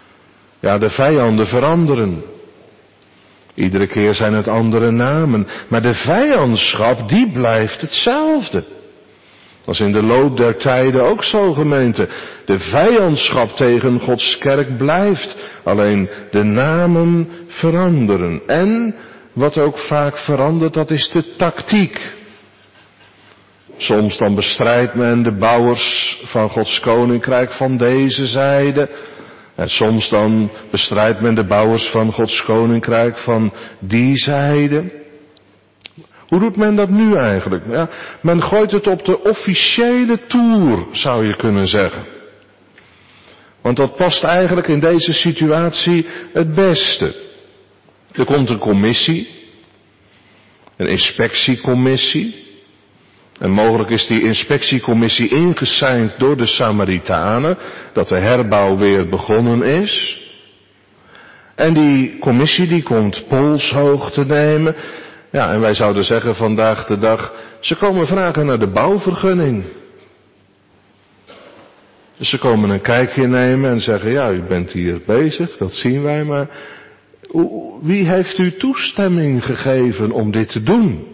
Ja, de vijanden veranderen. Iedere keer zijn het andere namen. Maar de vijandschap, die blijft hetzelfde. Dat is in de loop der tijden ook zo, gemeente. De vijandschap tegen Gods kerk blijft. Alleen de namen veranderen. En wat ook vaak verandert, dat is de tactiek. Soms dan bestrijdt men de bouwers van Gods koninkrijk van deze zijde. En soms dan bestrijdt men de bouwers van Gods koninkrijk van die zijde. Hoe doet men dat nu eigenlijk? Ja, men gooit het op de officiële toer, zou je kunnen zeggen. Want dat past eigenlijk in deze situatie het beste. Er komt een commissie, een inspectiecommissie. En mogelijk is die inspectiecommissie ingeseind door de Samaritanen, dat de herbouw weer begonnen is. En die commissie die komt polshoog te nemen. Ja, en wij zouden zeggen vandaag de dag, ze komen vragen naar de bouwvergunning. Dus ze komen een kijkje nemen en zeggen, ja, u bent hier bezig, dat zien wij, maar wie heeft u toestemming gegeven om dit te doen?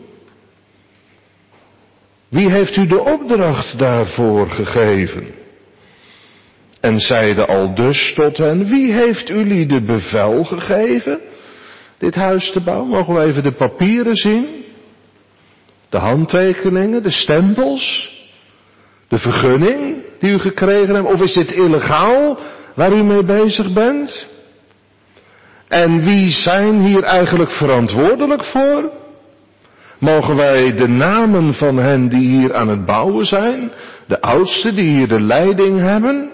Wie heeft u de opdracht daarvoor gegeven? En zeide al dus tot hen, wie heeft jullie de bevel gegeven dit huis te bouwen? Mogen we even de papieren zien? De handtekeningen, de stempels, de vergunning die u gekregen hebt? Of is dit illegaal waar u mee bezig bent? En wie zijn hier eigenlijk verantwoordelijk voor? Mogen wij de namen van hen die hier aan het bouwen zijn, de oudsten die hier de leiding hebben?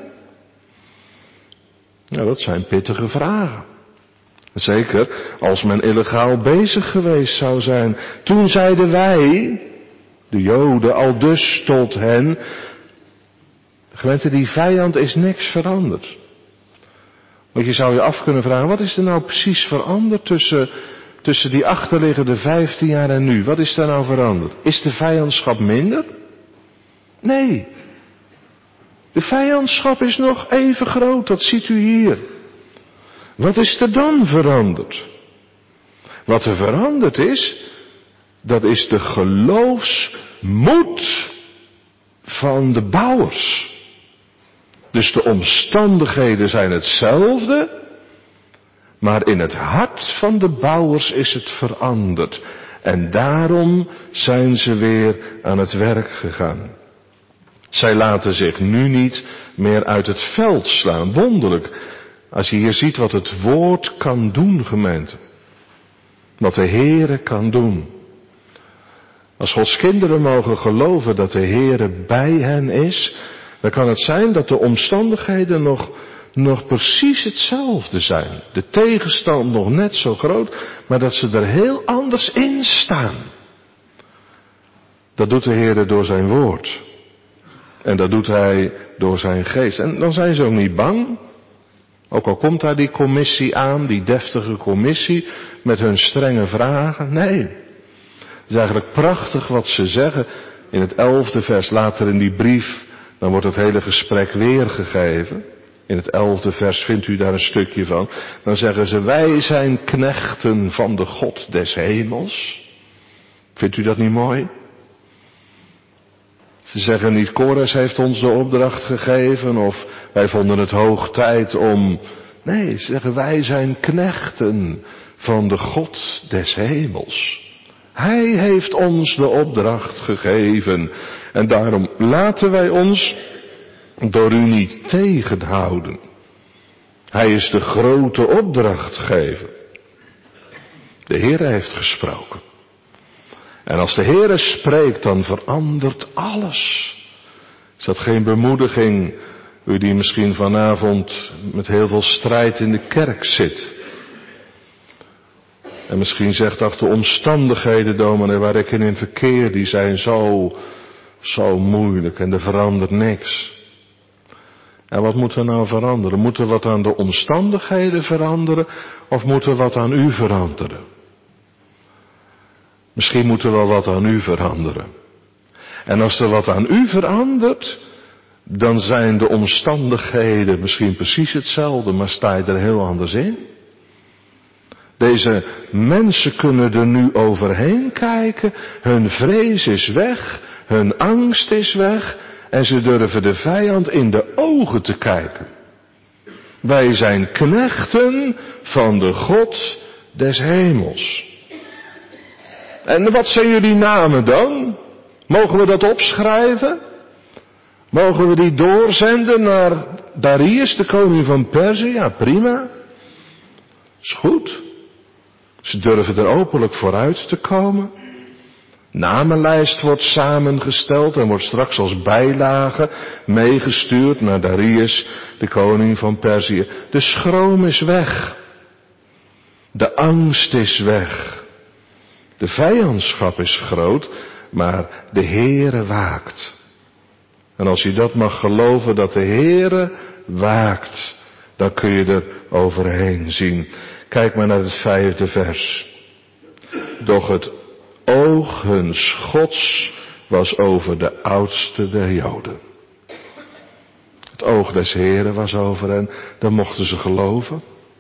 Nou, dat zijn pittige vragen. Zeker als men illegaal bezig geweest zou zijn. Toen zeiden wij, de Joden, al dus tot hen, gemeente, die vijand is niks veranderd. Want je zou je af kunnen vragen, wat is er nou precies veranderd tussen, tussen die achterliggende vijftien jaar en nu? Wat is er nou veranderd? Is de vijandschap minder? Nee. De vijandschap is nog even groot, dat ziet u hier. Wat is er dan veranderd? Wat er veranderd is, dat is de geloofsmoed van de bouwers. Dus de omstandigheden zijn hetzelfde, maar in het hart van de bouwers is het veranderd. En daarom zijn ze weer aan het werk gegaan. Zij laten zich nu niet meer uit het veld slaan. Wonderlijk. Als je hier ziet wat het woord kan doen, gemeente. Wat de Heere kan doen. Als Gods kinderen mogen geloven dat de Heere bij hen is, dan kan het zijn dat de omstandigheden nog, nog precies hetzelfde zijn. De tegenstand nog net zo groot, maar dat ze er heel anders in staan. Dat doet de Heere door zijn woord. En dat doet hij door zijn geest. En dan zijn ze ook niet bang. Ook al komt daar die commissie aan, die deftige commissie, met hun strenge vragen. Nee. Het is eigenlijk prachtig wat ze zeggen. In het elfde vers, later in die brief, dan wordt het hele gesprek weergegeven. In het elfde vers vindt u daar een stukje van. Dan zeggen ze, wij zijn knechten van de God des hemels. Vindt u dat niet mooi? Ze zeggen niet, Kores heeft ons de opdracht gegeven, of wij vonden het hoog tijd om... Nee, ze zeggen, wij zijn knechten van de God des hemels. Hij heeft ons de opdracht gegeven. En daarom laten wij ons door u niet tegenhouden. Hij is de grote opdrachtgever. De Heer heeft gesproken. En als de Heere spreekt, dan verandert alles. Is dat geen bemoediging, u die misschien vanavond met heel veel strijd in de kerk zit? En misschien zegt, ach, de omstandigheden, dominee, waar ik in verkeer, die zijn zo, zo moeilijk en er verandert niks. En wat moet er nou veranderen? Moet er wat aan de omstandigheden veranderen, of moet er wat aan u veranderen? Misschien moet er wel wat aan u veranderen. En als er wat aan u verandert, dan zijn de omstandigheden misschien precies hetzelfde, maar sta je er heel anders in. Deze mensen kunnen er nu overheen kijken, hun vrees is weg, hun angst is weg en ze durven de vijand in de ogen te kijken. Wij zijn knechten van de God des hemels. En wat zijn jullie namen dan? Mogen we dat opschrijven? Mogen we die doorzenden naar Darius, de koning van Perzië? Ja, prima. Is goed. Ze durven er openlijk vooruit te komen. Namenlijst wordt samengesteld en wordt straks als bijlage meegestuurd naar Darius, de koning van Perzië. De schroom is weg. De angst is weg. De vijandschap is groot, maar de Heere waakt. En als je dat mag geloven, dat de Heere waakt, dan kun je er overheen zien. Kijk maar naar het vijfde vers. Doch het oog huns Gods was over de oudste der Joden. Het oog des Heren was over hen, dan mochten ze geloven.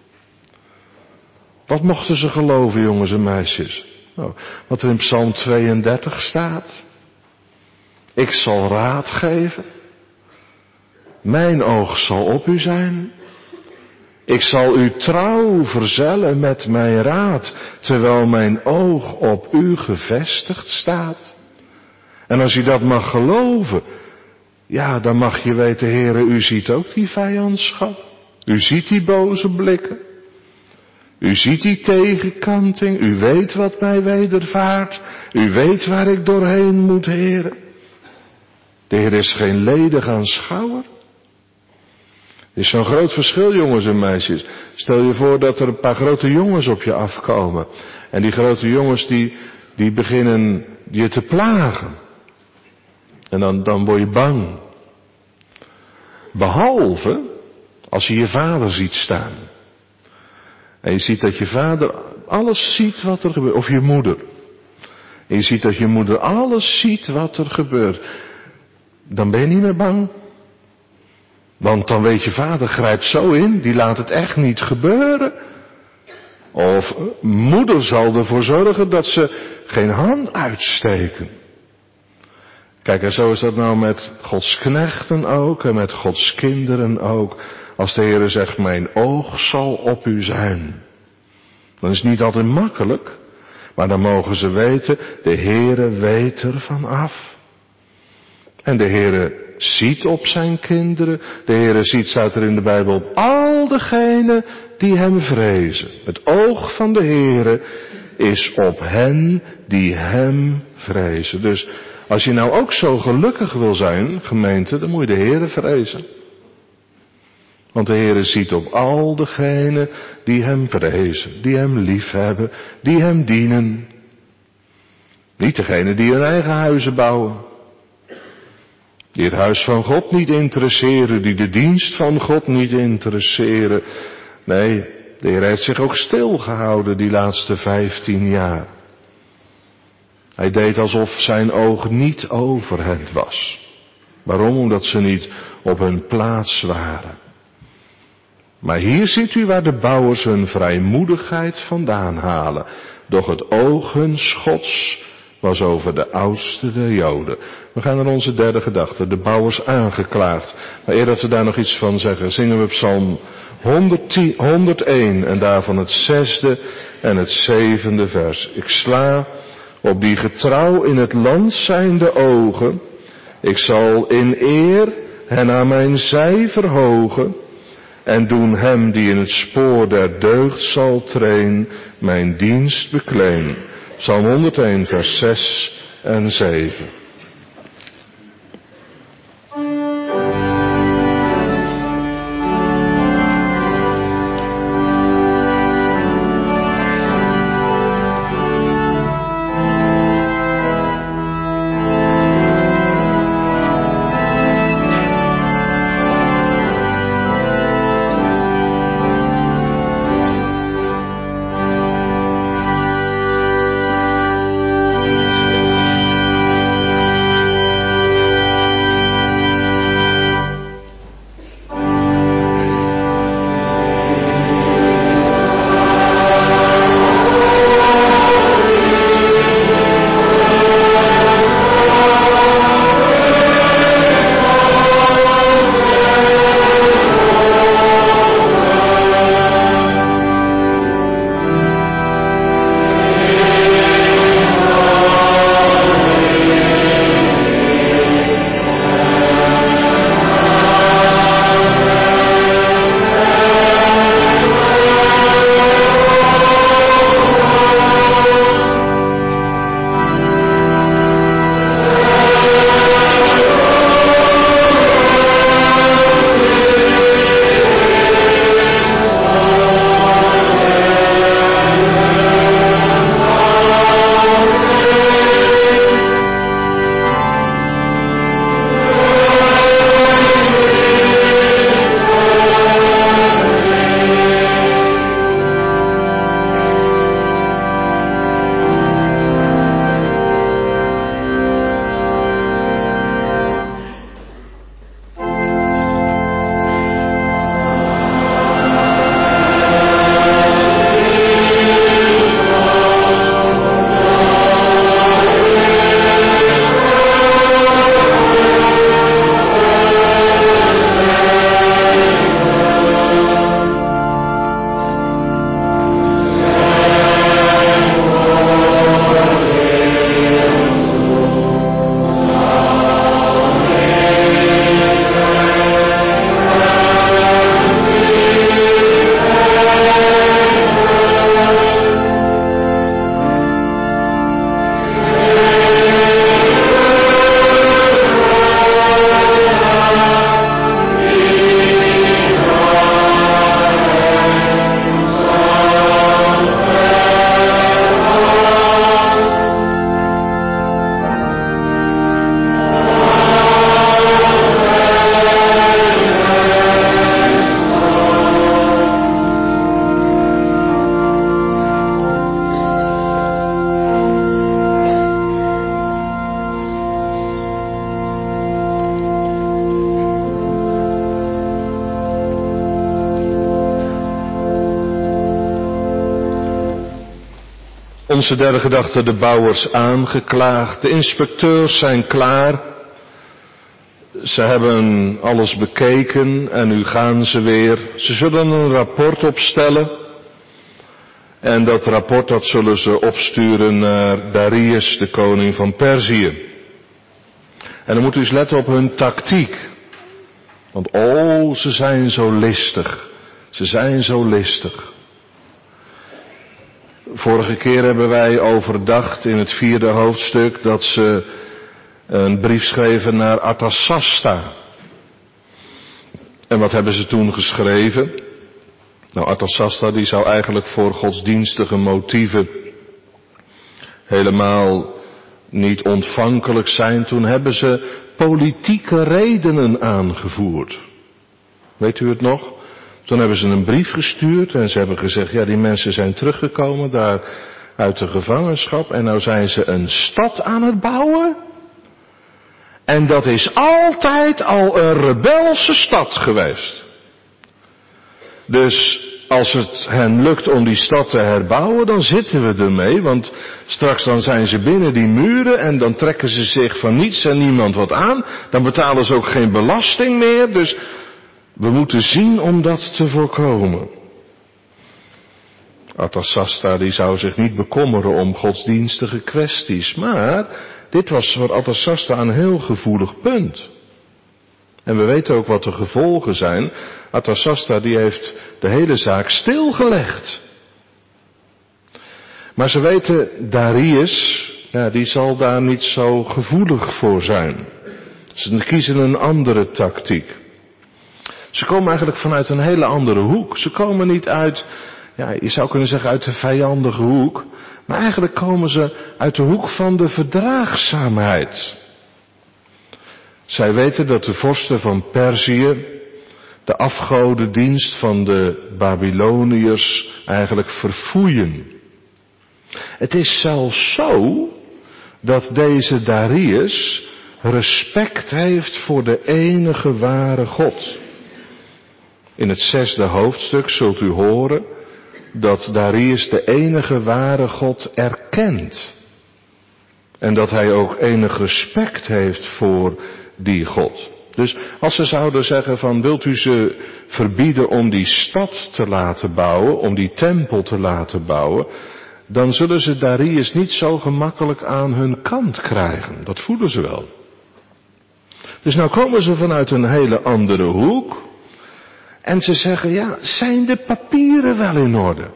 Wat mochten ze geloven, jongens en meisjes? Nou, wat er in Psalm tweeëndertig staat. Ik zal raad geven. Mijn oog zal op u zijn. Ik zal u trouw verzellen met mijn raad, terwijl mijn oog op u gevestigd staat. En als je dat mag geloven, ja, dan mag je weten, Heere, u ziet ook die vijandschap. U ziet die boze blikken. U ziet die tegenkanting. U weet wat mij wedervaart. U weet waar ik doorheen moet, Heere. De Heer is geen ledig aanschouwer. Er is zo'n groot verschil, jongens en meisjes. Stel je voor dat er een paar grote jongens op je afkomen. En die grote jongens die, die beginnen je te plagen. En dan, dan word je bang. Behalve als je je vader ziet staan. En je ziet dat je vader alles ziet wat er gebeurt. Of je moeder. En je ziet dat je moeder alles ziet wat er gebeurt. Dan ben je niet meer bang. Want dan weet je, vader grijpt zo in, die laat het echt niet gebeuren. Of moeder zal ervoor zorgen dat ze geen hand uitsteken. Kijk, en zo is dat nou met Gods knechten ook en met Gods kinderen ook. Als de Heer zegt, mijn oog zal op u zijn. Dan is het niet altijd makkelijk, maar dan mogen ze weten, de Heere weet er van af. En de Heere ziet op zijn kinderen. De Heere ziet, staat er in de Bijbel, op al degenen die hem vrezen. Het oog van de Heere is op hen die hem vrezen. Dus als je nou ook zo gelukkig wil zijn, gemeente, dan moet je de Heere vrezen. Want de Heere ziet op al degenen die hem vrezen, die hem liefhebben, die hem dienen. Niet degenen die hun eigen huizen bouwen. Die het huis van God niet interesseren, die de dienst van God niet interesseren. Nee, de Heer heeft zich ook stilgehouden die laatste vijftien jaar. Hij deed alsof zijn oog niet over hen was. Waarom? Omdat ze niet op hun plaats waren. Maar hier ziet u waar de bouwers hun vrijmoedigheid vandaan halen. Doch het oog huns Gods was over de oudste der Joden. We gaan naar onze derde gedachte, de bouwers aangeklaagd. Maar eer dat we daar nog iets van zeggen, zingen we Psalm honderdtien, honderdéén en daarvan het zesde en het zevende vers. Ik sla op die getrouw in het land zijnde ogen. Ik zal in eer hen aan mijn zij verhogen. En doen hem die in het spoor der deugd zal treen, mijn dienst bekleen. Psalm honderdéén vers zes en zeven. Onze derde gedachte, de bouwers aangeklaagd. De inspecteurs zijn klaar. Ze hebben alles bekeken en nu gaan ze weer. Ze zullen een rapport opstellen. En dat rapport dat zullen ze opsturen naar Darius, de koning van Perzië. En dan moet u eens letten op hun tactiek. Want oh, ze zijn zo listig. Ze zijn zo listig. Vorige keer hebben wij overdacht in het vierde hoofdstuk dat ze een brief schreven naar Artasasta. En wat hebben ze toen geschreven? Nou, Artasasta die zou eigenlijk voor godsdienstige motieven helemaal niet ontvankelijk zijn. Toen hebben ze politieke redenen aangevoerd. Weet u het nog? Toen hebben ze een brief gestuurd en ze hebben gezegd, ja, die mensen zijn teruggekomen daar uit de gevangenschap en nou zijn ze een stad aan het bouwen. En dat is altijd al een rebelse stad geweest. Dus als het hen lukt om die stad te herbouwen, dan zitten we ermee, want straks dan zijn ze binnen die muren en dan trekken ze zich van niets en niemand wat aan. Dan betalen ze ook geen belasting meer, dus we moeten zien om dat te voorkomen. Artasasta die zou zich niet bekommeren om godsdienstige kwesties, maar dit was voor Artasasta een heel gevoelig punt. En we weten ook wat de gevolgen zijn. Artasasta die heeft de hele zaak stilgelegd. Maar ze weten, Darius, ja, die zal daar niet zo gevoelig voor zijn. Ze kiezen een andere tactiek. Ze komen eigenlijk vanuit een hele andere hoek. Ze komen niet uit, ja, je zou kunnen zeggen uit de vijandige hoek. Maar eigenlijk komen ze uit de hoek van de verdraagzaamheid. Zij weten dat de vorsten van Perzië de afgodendienst van de Babyloniërs eigenlijk verfoeien. Het is zelfs zo dat deze Darius respect heeft voor de enige ware God. In het zesde hoofdstuk zult u horen dat Darius de enige ware God erkent. En dat hij ook enig respect heeft voor die God. Dus als ze zouden zeggen van wilt u ze verbieden om die stad te laten bouwen, om die tempel te laten bouwen, dan zullen ze Darius niet zo gemakkelijk aan hun kant krijgen. Dat voelen ze wel. Dus nou komen ze vanuit een hele andere hoek. En ze zeggen, ja, zijn de papieren wel in orde?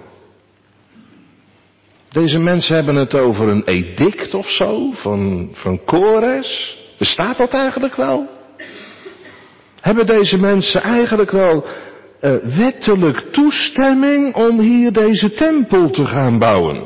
Deze mensen hebben het over een edict of zo, van, van Kores. Bestaat dat eigenlijk wel? Hebben deze mensen eigenlijk wel uh, wettelijk toestemming om hier deze tempel te gaan bouwen?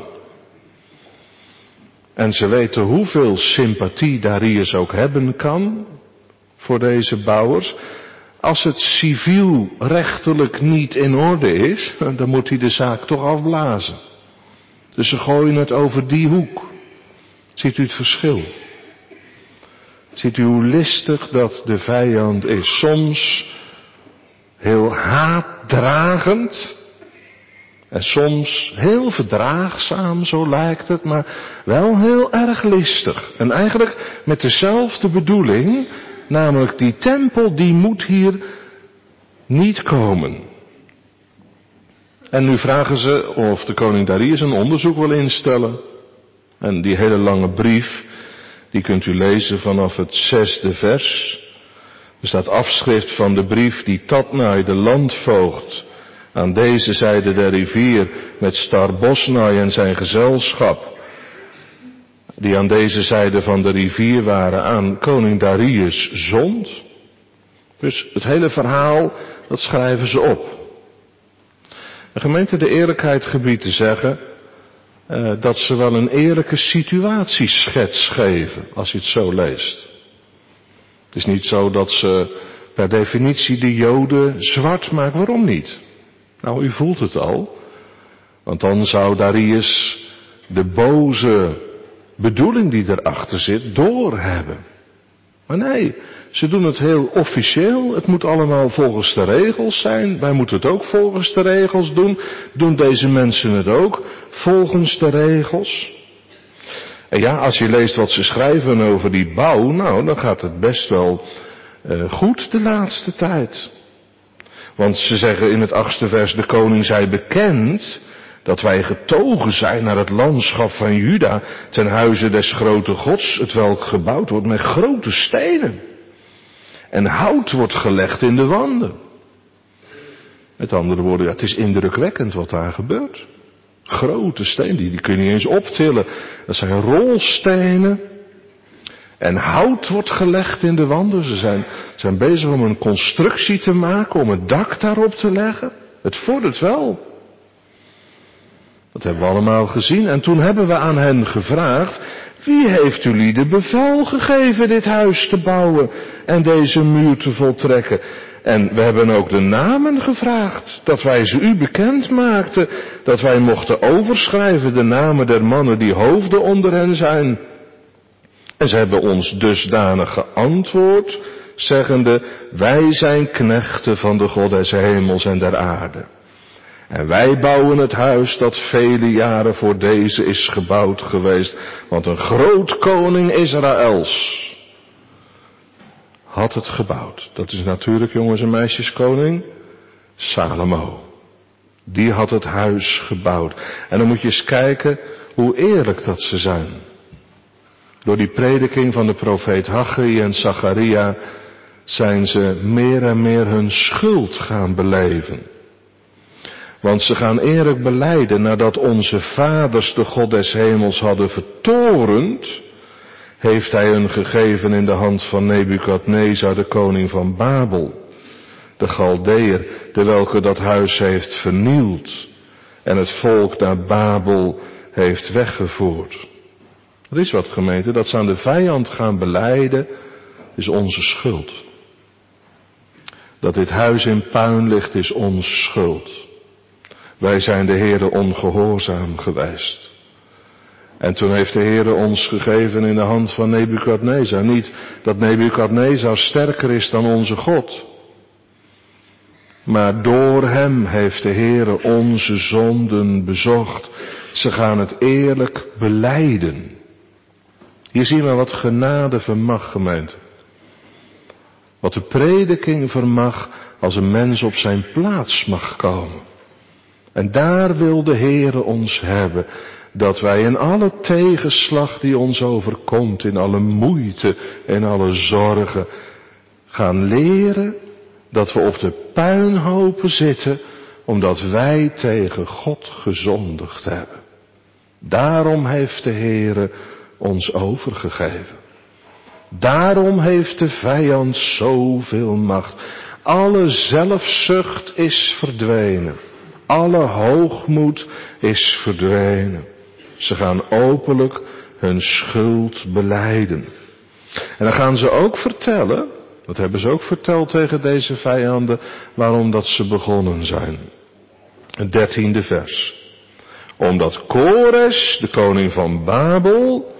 En ze weten hoeveel sympathie Darius ook hebben kan voor deze bouwers. Als het civielrechtelijk niet in orde is, dan moet hij de zaak toch afblazen. Dus ze gooien het over die hoek. Ziet u het verschil? Ziet u hoe listig dat de vijand is? Soms heel haatdragend en soms heel verdraagzaam, zo lijkt het, maar wel heel erg listig. En eigenlijk met dezelfde bedoeling, namelijk die tempel die moet hier niet komen. En nu vragen ze of de koning Darius een onderzoek wil instellen. En die hele lange brief, die kunt u lezen vanaf het zesde vers. Er staat afschrift van de brief die Tatnai, de landvoogd, aan deze zijde der rivier met Starbosnai en zijn gezelschap, die aan deze zijde van de rivier waren, aan koning Darius zond. Dus het hele verhaal, dat schrijven ze op. De gemeente de eerlijkheid gebiedt te zeggen uh, dat ze wel een eerlijke situatieschets geven, als je het zo leest. Het is niet zo dat ze per definitie de Joden zwart maken. Waarom niet? Nou, u voelt het al. Want dan zou Darius de boze bedoeling die erachter zit doorhebben. Maar nee, ze doen het heel officieel. Het moet allemaal volgens de regels zijn. Wij moeten het ook volgens de regels doen. Doen deze mensen het ook volgens de regels? En ja, als je leest wat ze schrijven over die bouw, nou, dan gaat het best wel uh, goed de laatste tijd. Want ze zeggen in het achtste vers, de koning zij bekend dat wij getogen zijn naar het landschap van Juda, ten huize des grote gods, het welk gebouwd wordt met grote stenen. En hout wordt gelegd in de wanden. Met andere woorden, ja, het is indrukwekkend wat daar gebeurt. Grote stenen, die, die kun je niet eens optillen. Dat zijn rolstenen. En hout wordt gelegd in de wanden. Ze zijn, zijn bezig om een constructie te maken, om het dak daarop te leggen. Het vordert wel. Dat hebben we allemaal gezien. En toen hebben we aan hen gevraagd, wie heeft jullie de bevel gegeven dit huis te bouwen en deze muur te voltrekken? En we hebben ook de namen gevraagd, dat wij ze u bekend maakten, dat wij mochten overschrijven de namen der mannen die hoofden onder hen zijn. En ze hebben ons dusdanig geantwoord, zeggende, wij zijn knechten van de God des hemels en der aarde. En wij bouwen het huis dat vele jaren voor deze is gebouwd geweest, want een groot koning Israëls had het gebouwd. Dat is natuurlijk, jongens en meisjes, koning Salomo. Die had het huis gebouwd. En dan moet je eens kijken hoe eerlijk dat ze zijn. Door die prediking van de profeet Haggai en Zacharia zijn ze meer en meer hun schuld gaan beleven. Want ze gaan eerlijk belijden, nadat onze vaders de God des hemels hadden vertorend, heeft hij hun gegeven in de hand van Nebukadnezar, de koning van Babel, de Galdeer, de welke dat huis heeft vernield en het volk naar Babel heeft weggevoerd. Dat is wat, gemeente, dat ze aan de vijand gaan belijden, is onze schuld. Dat dit huis in puin ligt, is onze schuld. Wij zijn de Heere ongehoorzaam geweest. En toen heeft de Heere ons gegeven in de hand van Nebukadnezar. Niet dat Nebukadnezar sterker is dan onze God. Maar door hem heeft de Heere onze zonden bezocht. Ze gaan het eerlijk belijden. Hier zien we wat genade vermag, gemeente. Wat de prediking vermag als een mens op zijn plaats mag komen. En daar wil de Heere ons hebben. Dat wij in alle tegenslag die ons overkomt, in alle moeite en alle zorgen, gaan leren dat we op de puinhopen zitten, omdat wij tegen God gezondigd hebben. Daarom heeft de Heere ons overgegeven. Daarom heeft de vijand zoveel macht. Alle zelfzucht is verdwenen. Alle hoogmoed is verdwenen. Ze gaan openlijk hun schuld belijden. En dan gaan ze ook vertellen, dat hebben ze ook verteld tegen deze vijanden, waarom dat ze begonnen zijn. Het dertiende vers. Omdat Kores, de koning van Babel,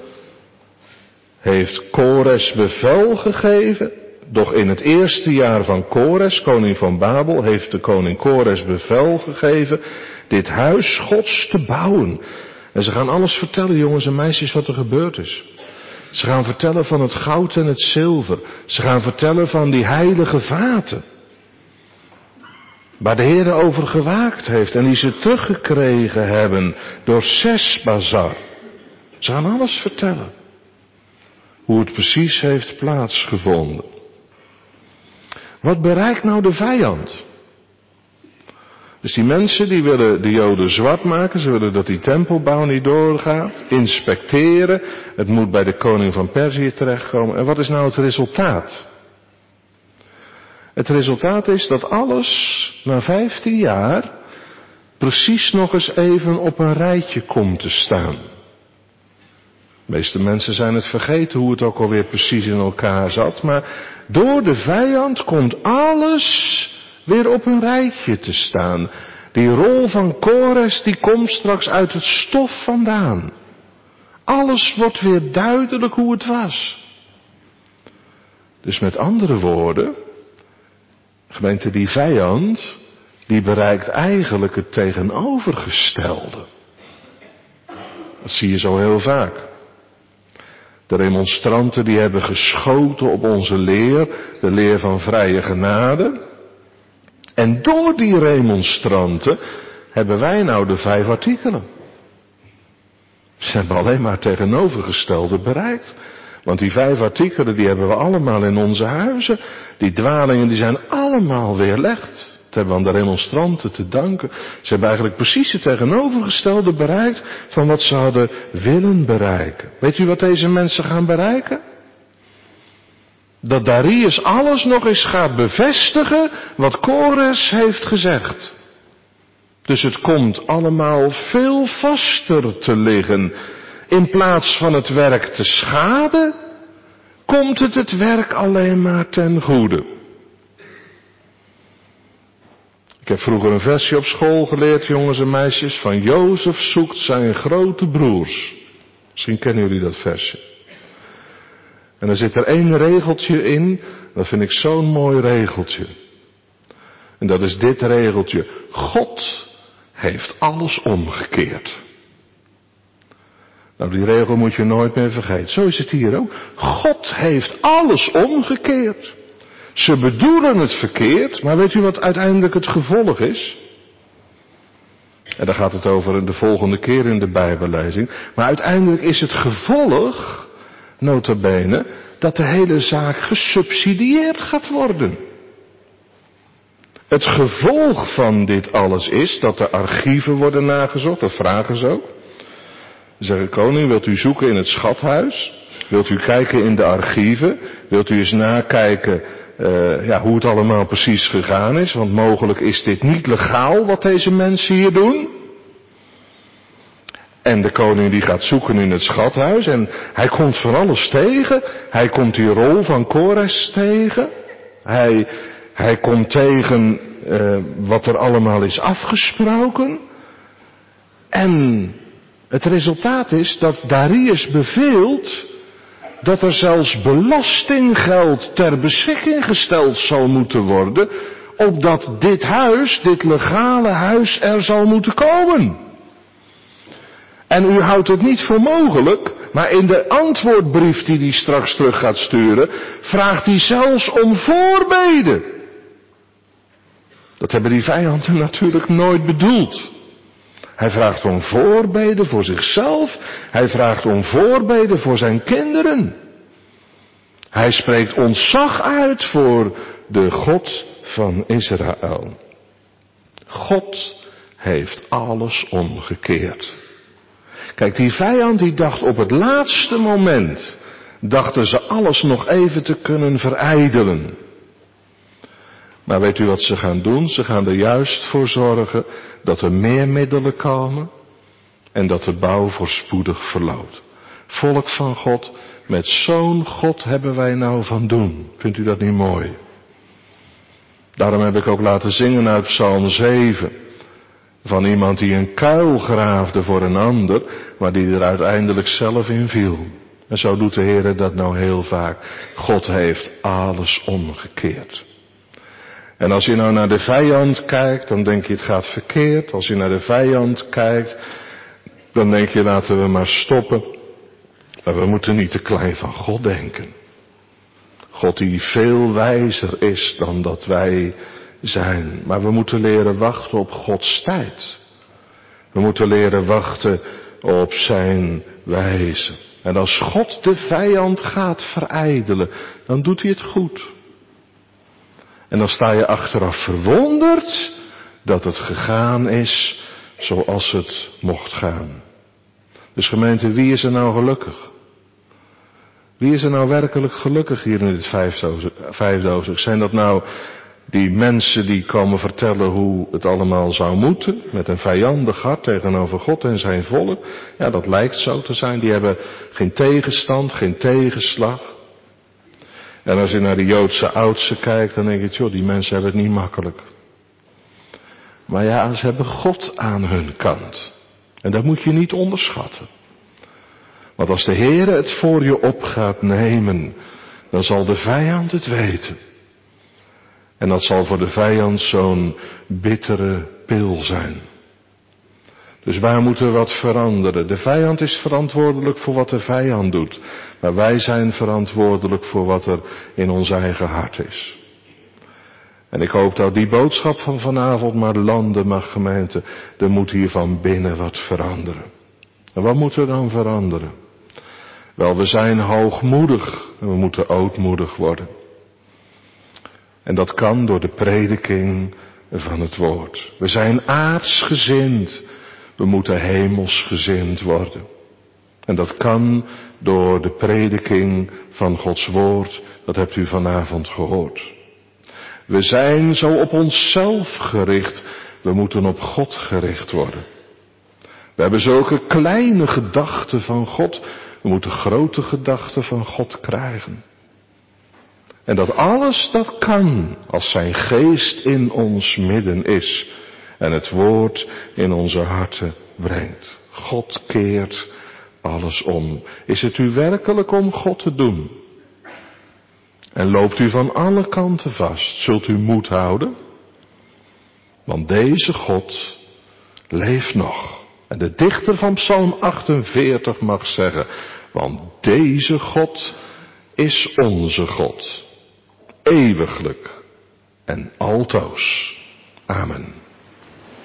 heeft Kores bevel gegeven. Doch in het eerste jaar van Kores, koning van Babel, heeft de koning Kores bevel gegeven dit huis Gods te bouwen. En ze gaan alles vertellen, jongens en meisjes, wat er gebeurd is. Ze gaan vertellen van het goud en het zilver. Ze gaan vertellen van die heilige vaten. Waar de Heer over gewaakt heeft en die ze teruggekregen hebben door Sesbazar. Ze gaan alles vertellen. Hoe het precies heeft plaatsgevonden. Wat bereikt nou de vijand? Dus die mensen die willen de Joden zwart maken, ze willen dat die tempelbouw niet doorgaat, inspecteren, het moet bij de koning van Perzië terechtkomen. En wat is nou het resultaat? Het resultaat is dat alles na vijftien jaar precies nog eens even op een rijtje komt te staan. De meeste mensen zijn het vergeten hoe het ook alweer precies in elkaar zat, maar door de vijand komt alles weer op een rijtje te staan. Die rol van Kores die komt straks uit het stof vandaan. Alles wordt weer duidelijk hoe het was. Dus met andere woorden, gemeente, die vijand, die bereikt eigenlijk het tegenovergestelde. Dat zie je zo heel vaak. De remonstranten die hebben geschoten op onze leer, de leer van vrije genade. En door die remonstranten hebben wij nou de vijf artikelen. Ze hebben alleen maar tegenovergestelde bereikt. Want die vijf artikelen die hebben we allemaal in onze huizen. Die dwalingen die zijn allemaal weerlegd. Dat hebben we aan de remonstranten te danken. Ze hebben eigenlijk precies het tegenovergestelde bereikt van wat ze hadden willen bereiken. Weet u wat deze mensen gaan bereiken? Dat Darius alles nog eens gaat bevestigen wat Kores heeft gezegd. Dus het komt allemaal veel vaster te liggen. In plaats van het werk te schaden, komt het het werk alleen maar ten goede. Ik heb vroeger een versje op school geleerd, jongens en meisjes, van Jozef zoekt zijn grote broers. Misschien kennen jullie dat versje. En er zit er één regeltje in, dat vind ik zo'n mooi regeltje. En dat is dit regeltje. God heeft alles omgekeerd. Nou, die regel moet je nooit meer vergeten. Zo is het hier ook. God heeft alles omgekeerd. Ze bedoelen het verkeerd, maar weet u wat uiteindelijk het gevolg is? En daar gaat het over de volgende keer in de Bijbellezing. Maar uiteindelijk is het gevolg, nota bene, dat de hele zaak gesubsidieerd gaat worden. Het gevolg van dit alles is dat de archieven worden nagezocht, dat vragen ze ook. Ze zeggen, koning, wilt u zoeken in het schathuis? Wilt u kijken in de archieven? Wilt u eens nakijken uh, ja, hoe het allemaal precies gegaan is? Want mogelijk is dit niet legaal wat deze mensen hier doen. En de koning die gaat zoeken in het schathuis en hij komt van alles tegen. Hij komt die rol van Kores tegen. Hij, hij komt tegen uh, wat er allemaal is afgesproken. En het resultaat is dat Darius beveelt dat er zelfs belastinggeld ter beschikking gesteld zal moeten worden, opdat dit huis, dit legale huis, er zal moeten komen. En u houdt het niet voor mogelijk, maar in de antwoordbrief die hij straks terug gaat sturen, vraagt hij zelfs om voorbeden. Dat hebben die vijanden natuurlijk nooit bedoeld. Hij vraagt om voorbeden voor zichzelf. Hij vraagt om voorbeden voor zijn kinderen. Hij spreekt ontzag uit voor de God van Israël. God heeft alles omgekeerd. Kijk, die vijand die dacht op het laatste moment, dachten ze alles nog even te kunnen verijdelen. Maar weet u wat ze gaan doen? Ze gaan er juist voor zorgen dat er meer middelen komen en dat de bouw voorspoedig verloopt. Volk van God, met zo'n God hebben wij nou van doen. Vindt u dat niet mooi? Daarom heb ik ook laten zingen uit Psalm zeven. Van iemand die een kuil graafde voor een ander, maar die er uiteindelijk zelf in viel. En zo doet de Heer dat nou heel vaak. God heeft alles omgekeerd. En als je nou naar de vijand kijkt, dan denk je het gaat verkeerd. Als je naar de vijand kijkt, dan denk je laten we maar stoppen. Maar we moeten niet te klein van God denken. God die veel wijzer is dan dat wij zijn. Maar we moeten leren wachten op Gods tijd. We moeten leren wachten op zijn wijze. En als God de vijand gaat verijdelen, dan doet hij het goed. En dan sta je achteraf verwonderd dat het gegaan is zoals het mocht gaan. Dus gemeente, wie is er nou gelukkig? Wie is er nou werkelijk gelukkig hier in dit vijfdoozig? Zijn dat nou die mensen die komen vertellen hoe het allemaal zou moeten, met een vijandig hart tegenover God en zijn volk? Ja, dat lijkt zo te zijn. Die hebben geen tegenstand, geen tegenslag. En als je naar de Joodse oudsten kijkt, dan denk je, joh, die mensen hebben het niet makkelijk. Maar ja, ze hebben God aan hun kant. En dat moet je niet onderschatten. Want als de Heere het voor je op gaat nemen, dan zal de vijand het weten. En dat zal voor de vijand zo'n bittere pil zijn. Dus wij moeten wat veranderen. De vijand is verantwoordelijk voor wat de vijand doet. Maar wij zijn verantwoordelijk voor wat er in ons eigen hart is. En ik hoop dat die boodschap van vanavond maar landen mag, gemeente. Er moet hier van binnen wat veranderen. En wat moet er dan veranderen? Wel, we zijn hoogmoedig en we moeten ootmoedig worden. En dat kan door de prediking van het woord. We zijn aardsgezind. We moeten hemelsgezind worden. En dat kan door de prediking van Gods woord. Dat hebt u vanavond gehoord. We zijn zo op onszelf gericht. We moeten op God gericht worden. We hebben zulke kleine gedachten van God. We moeten grote gedachten van God krijgen. En dat alles dat kan als zijn geest in ons midden is. En het woord in onze harten brengt. God keert alles om. Is het u werkelijk om God te doen? En loopt u van alle kanten vast? Zult u moed houden? Want deze God leeft nog. En de dichter van Psalm achtenveertig mag zeggen. Want deze God is onze God. Eeuwiglijk en altoos. Amen.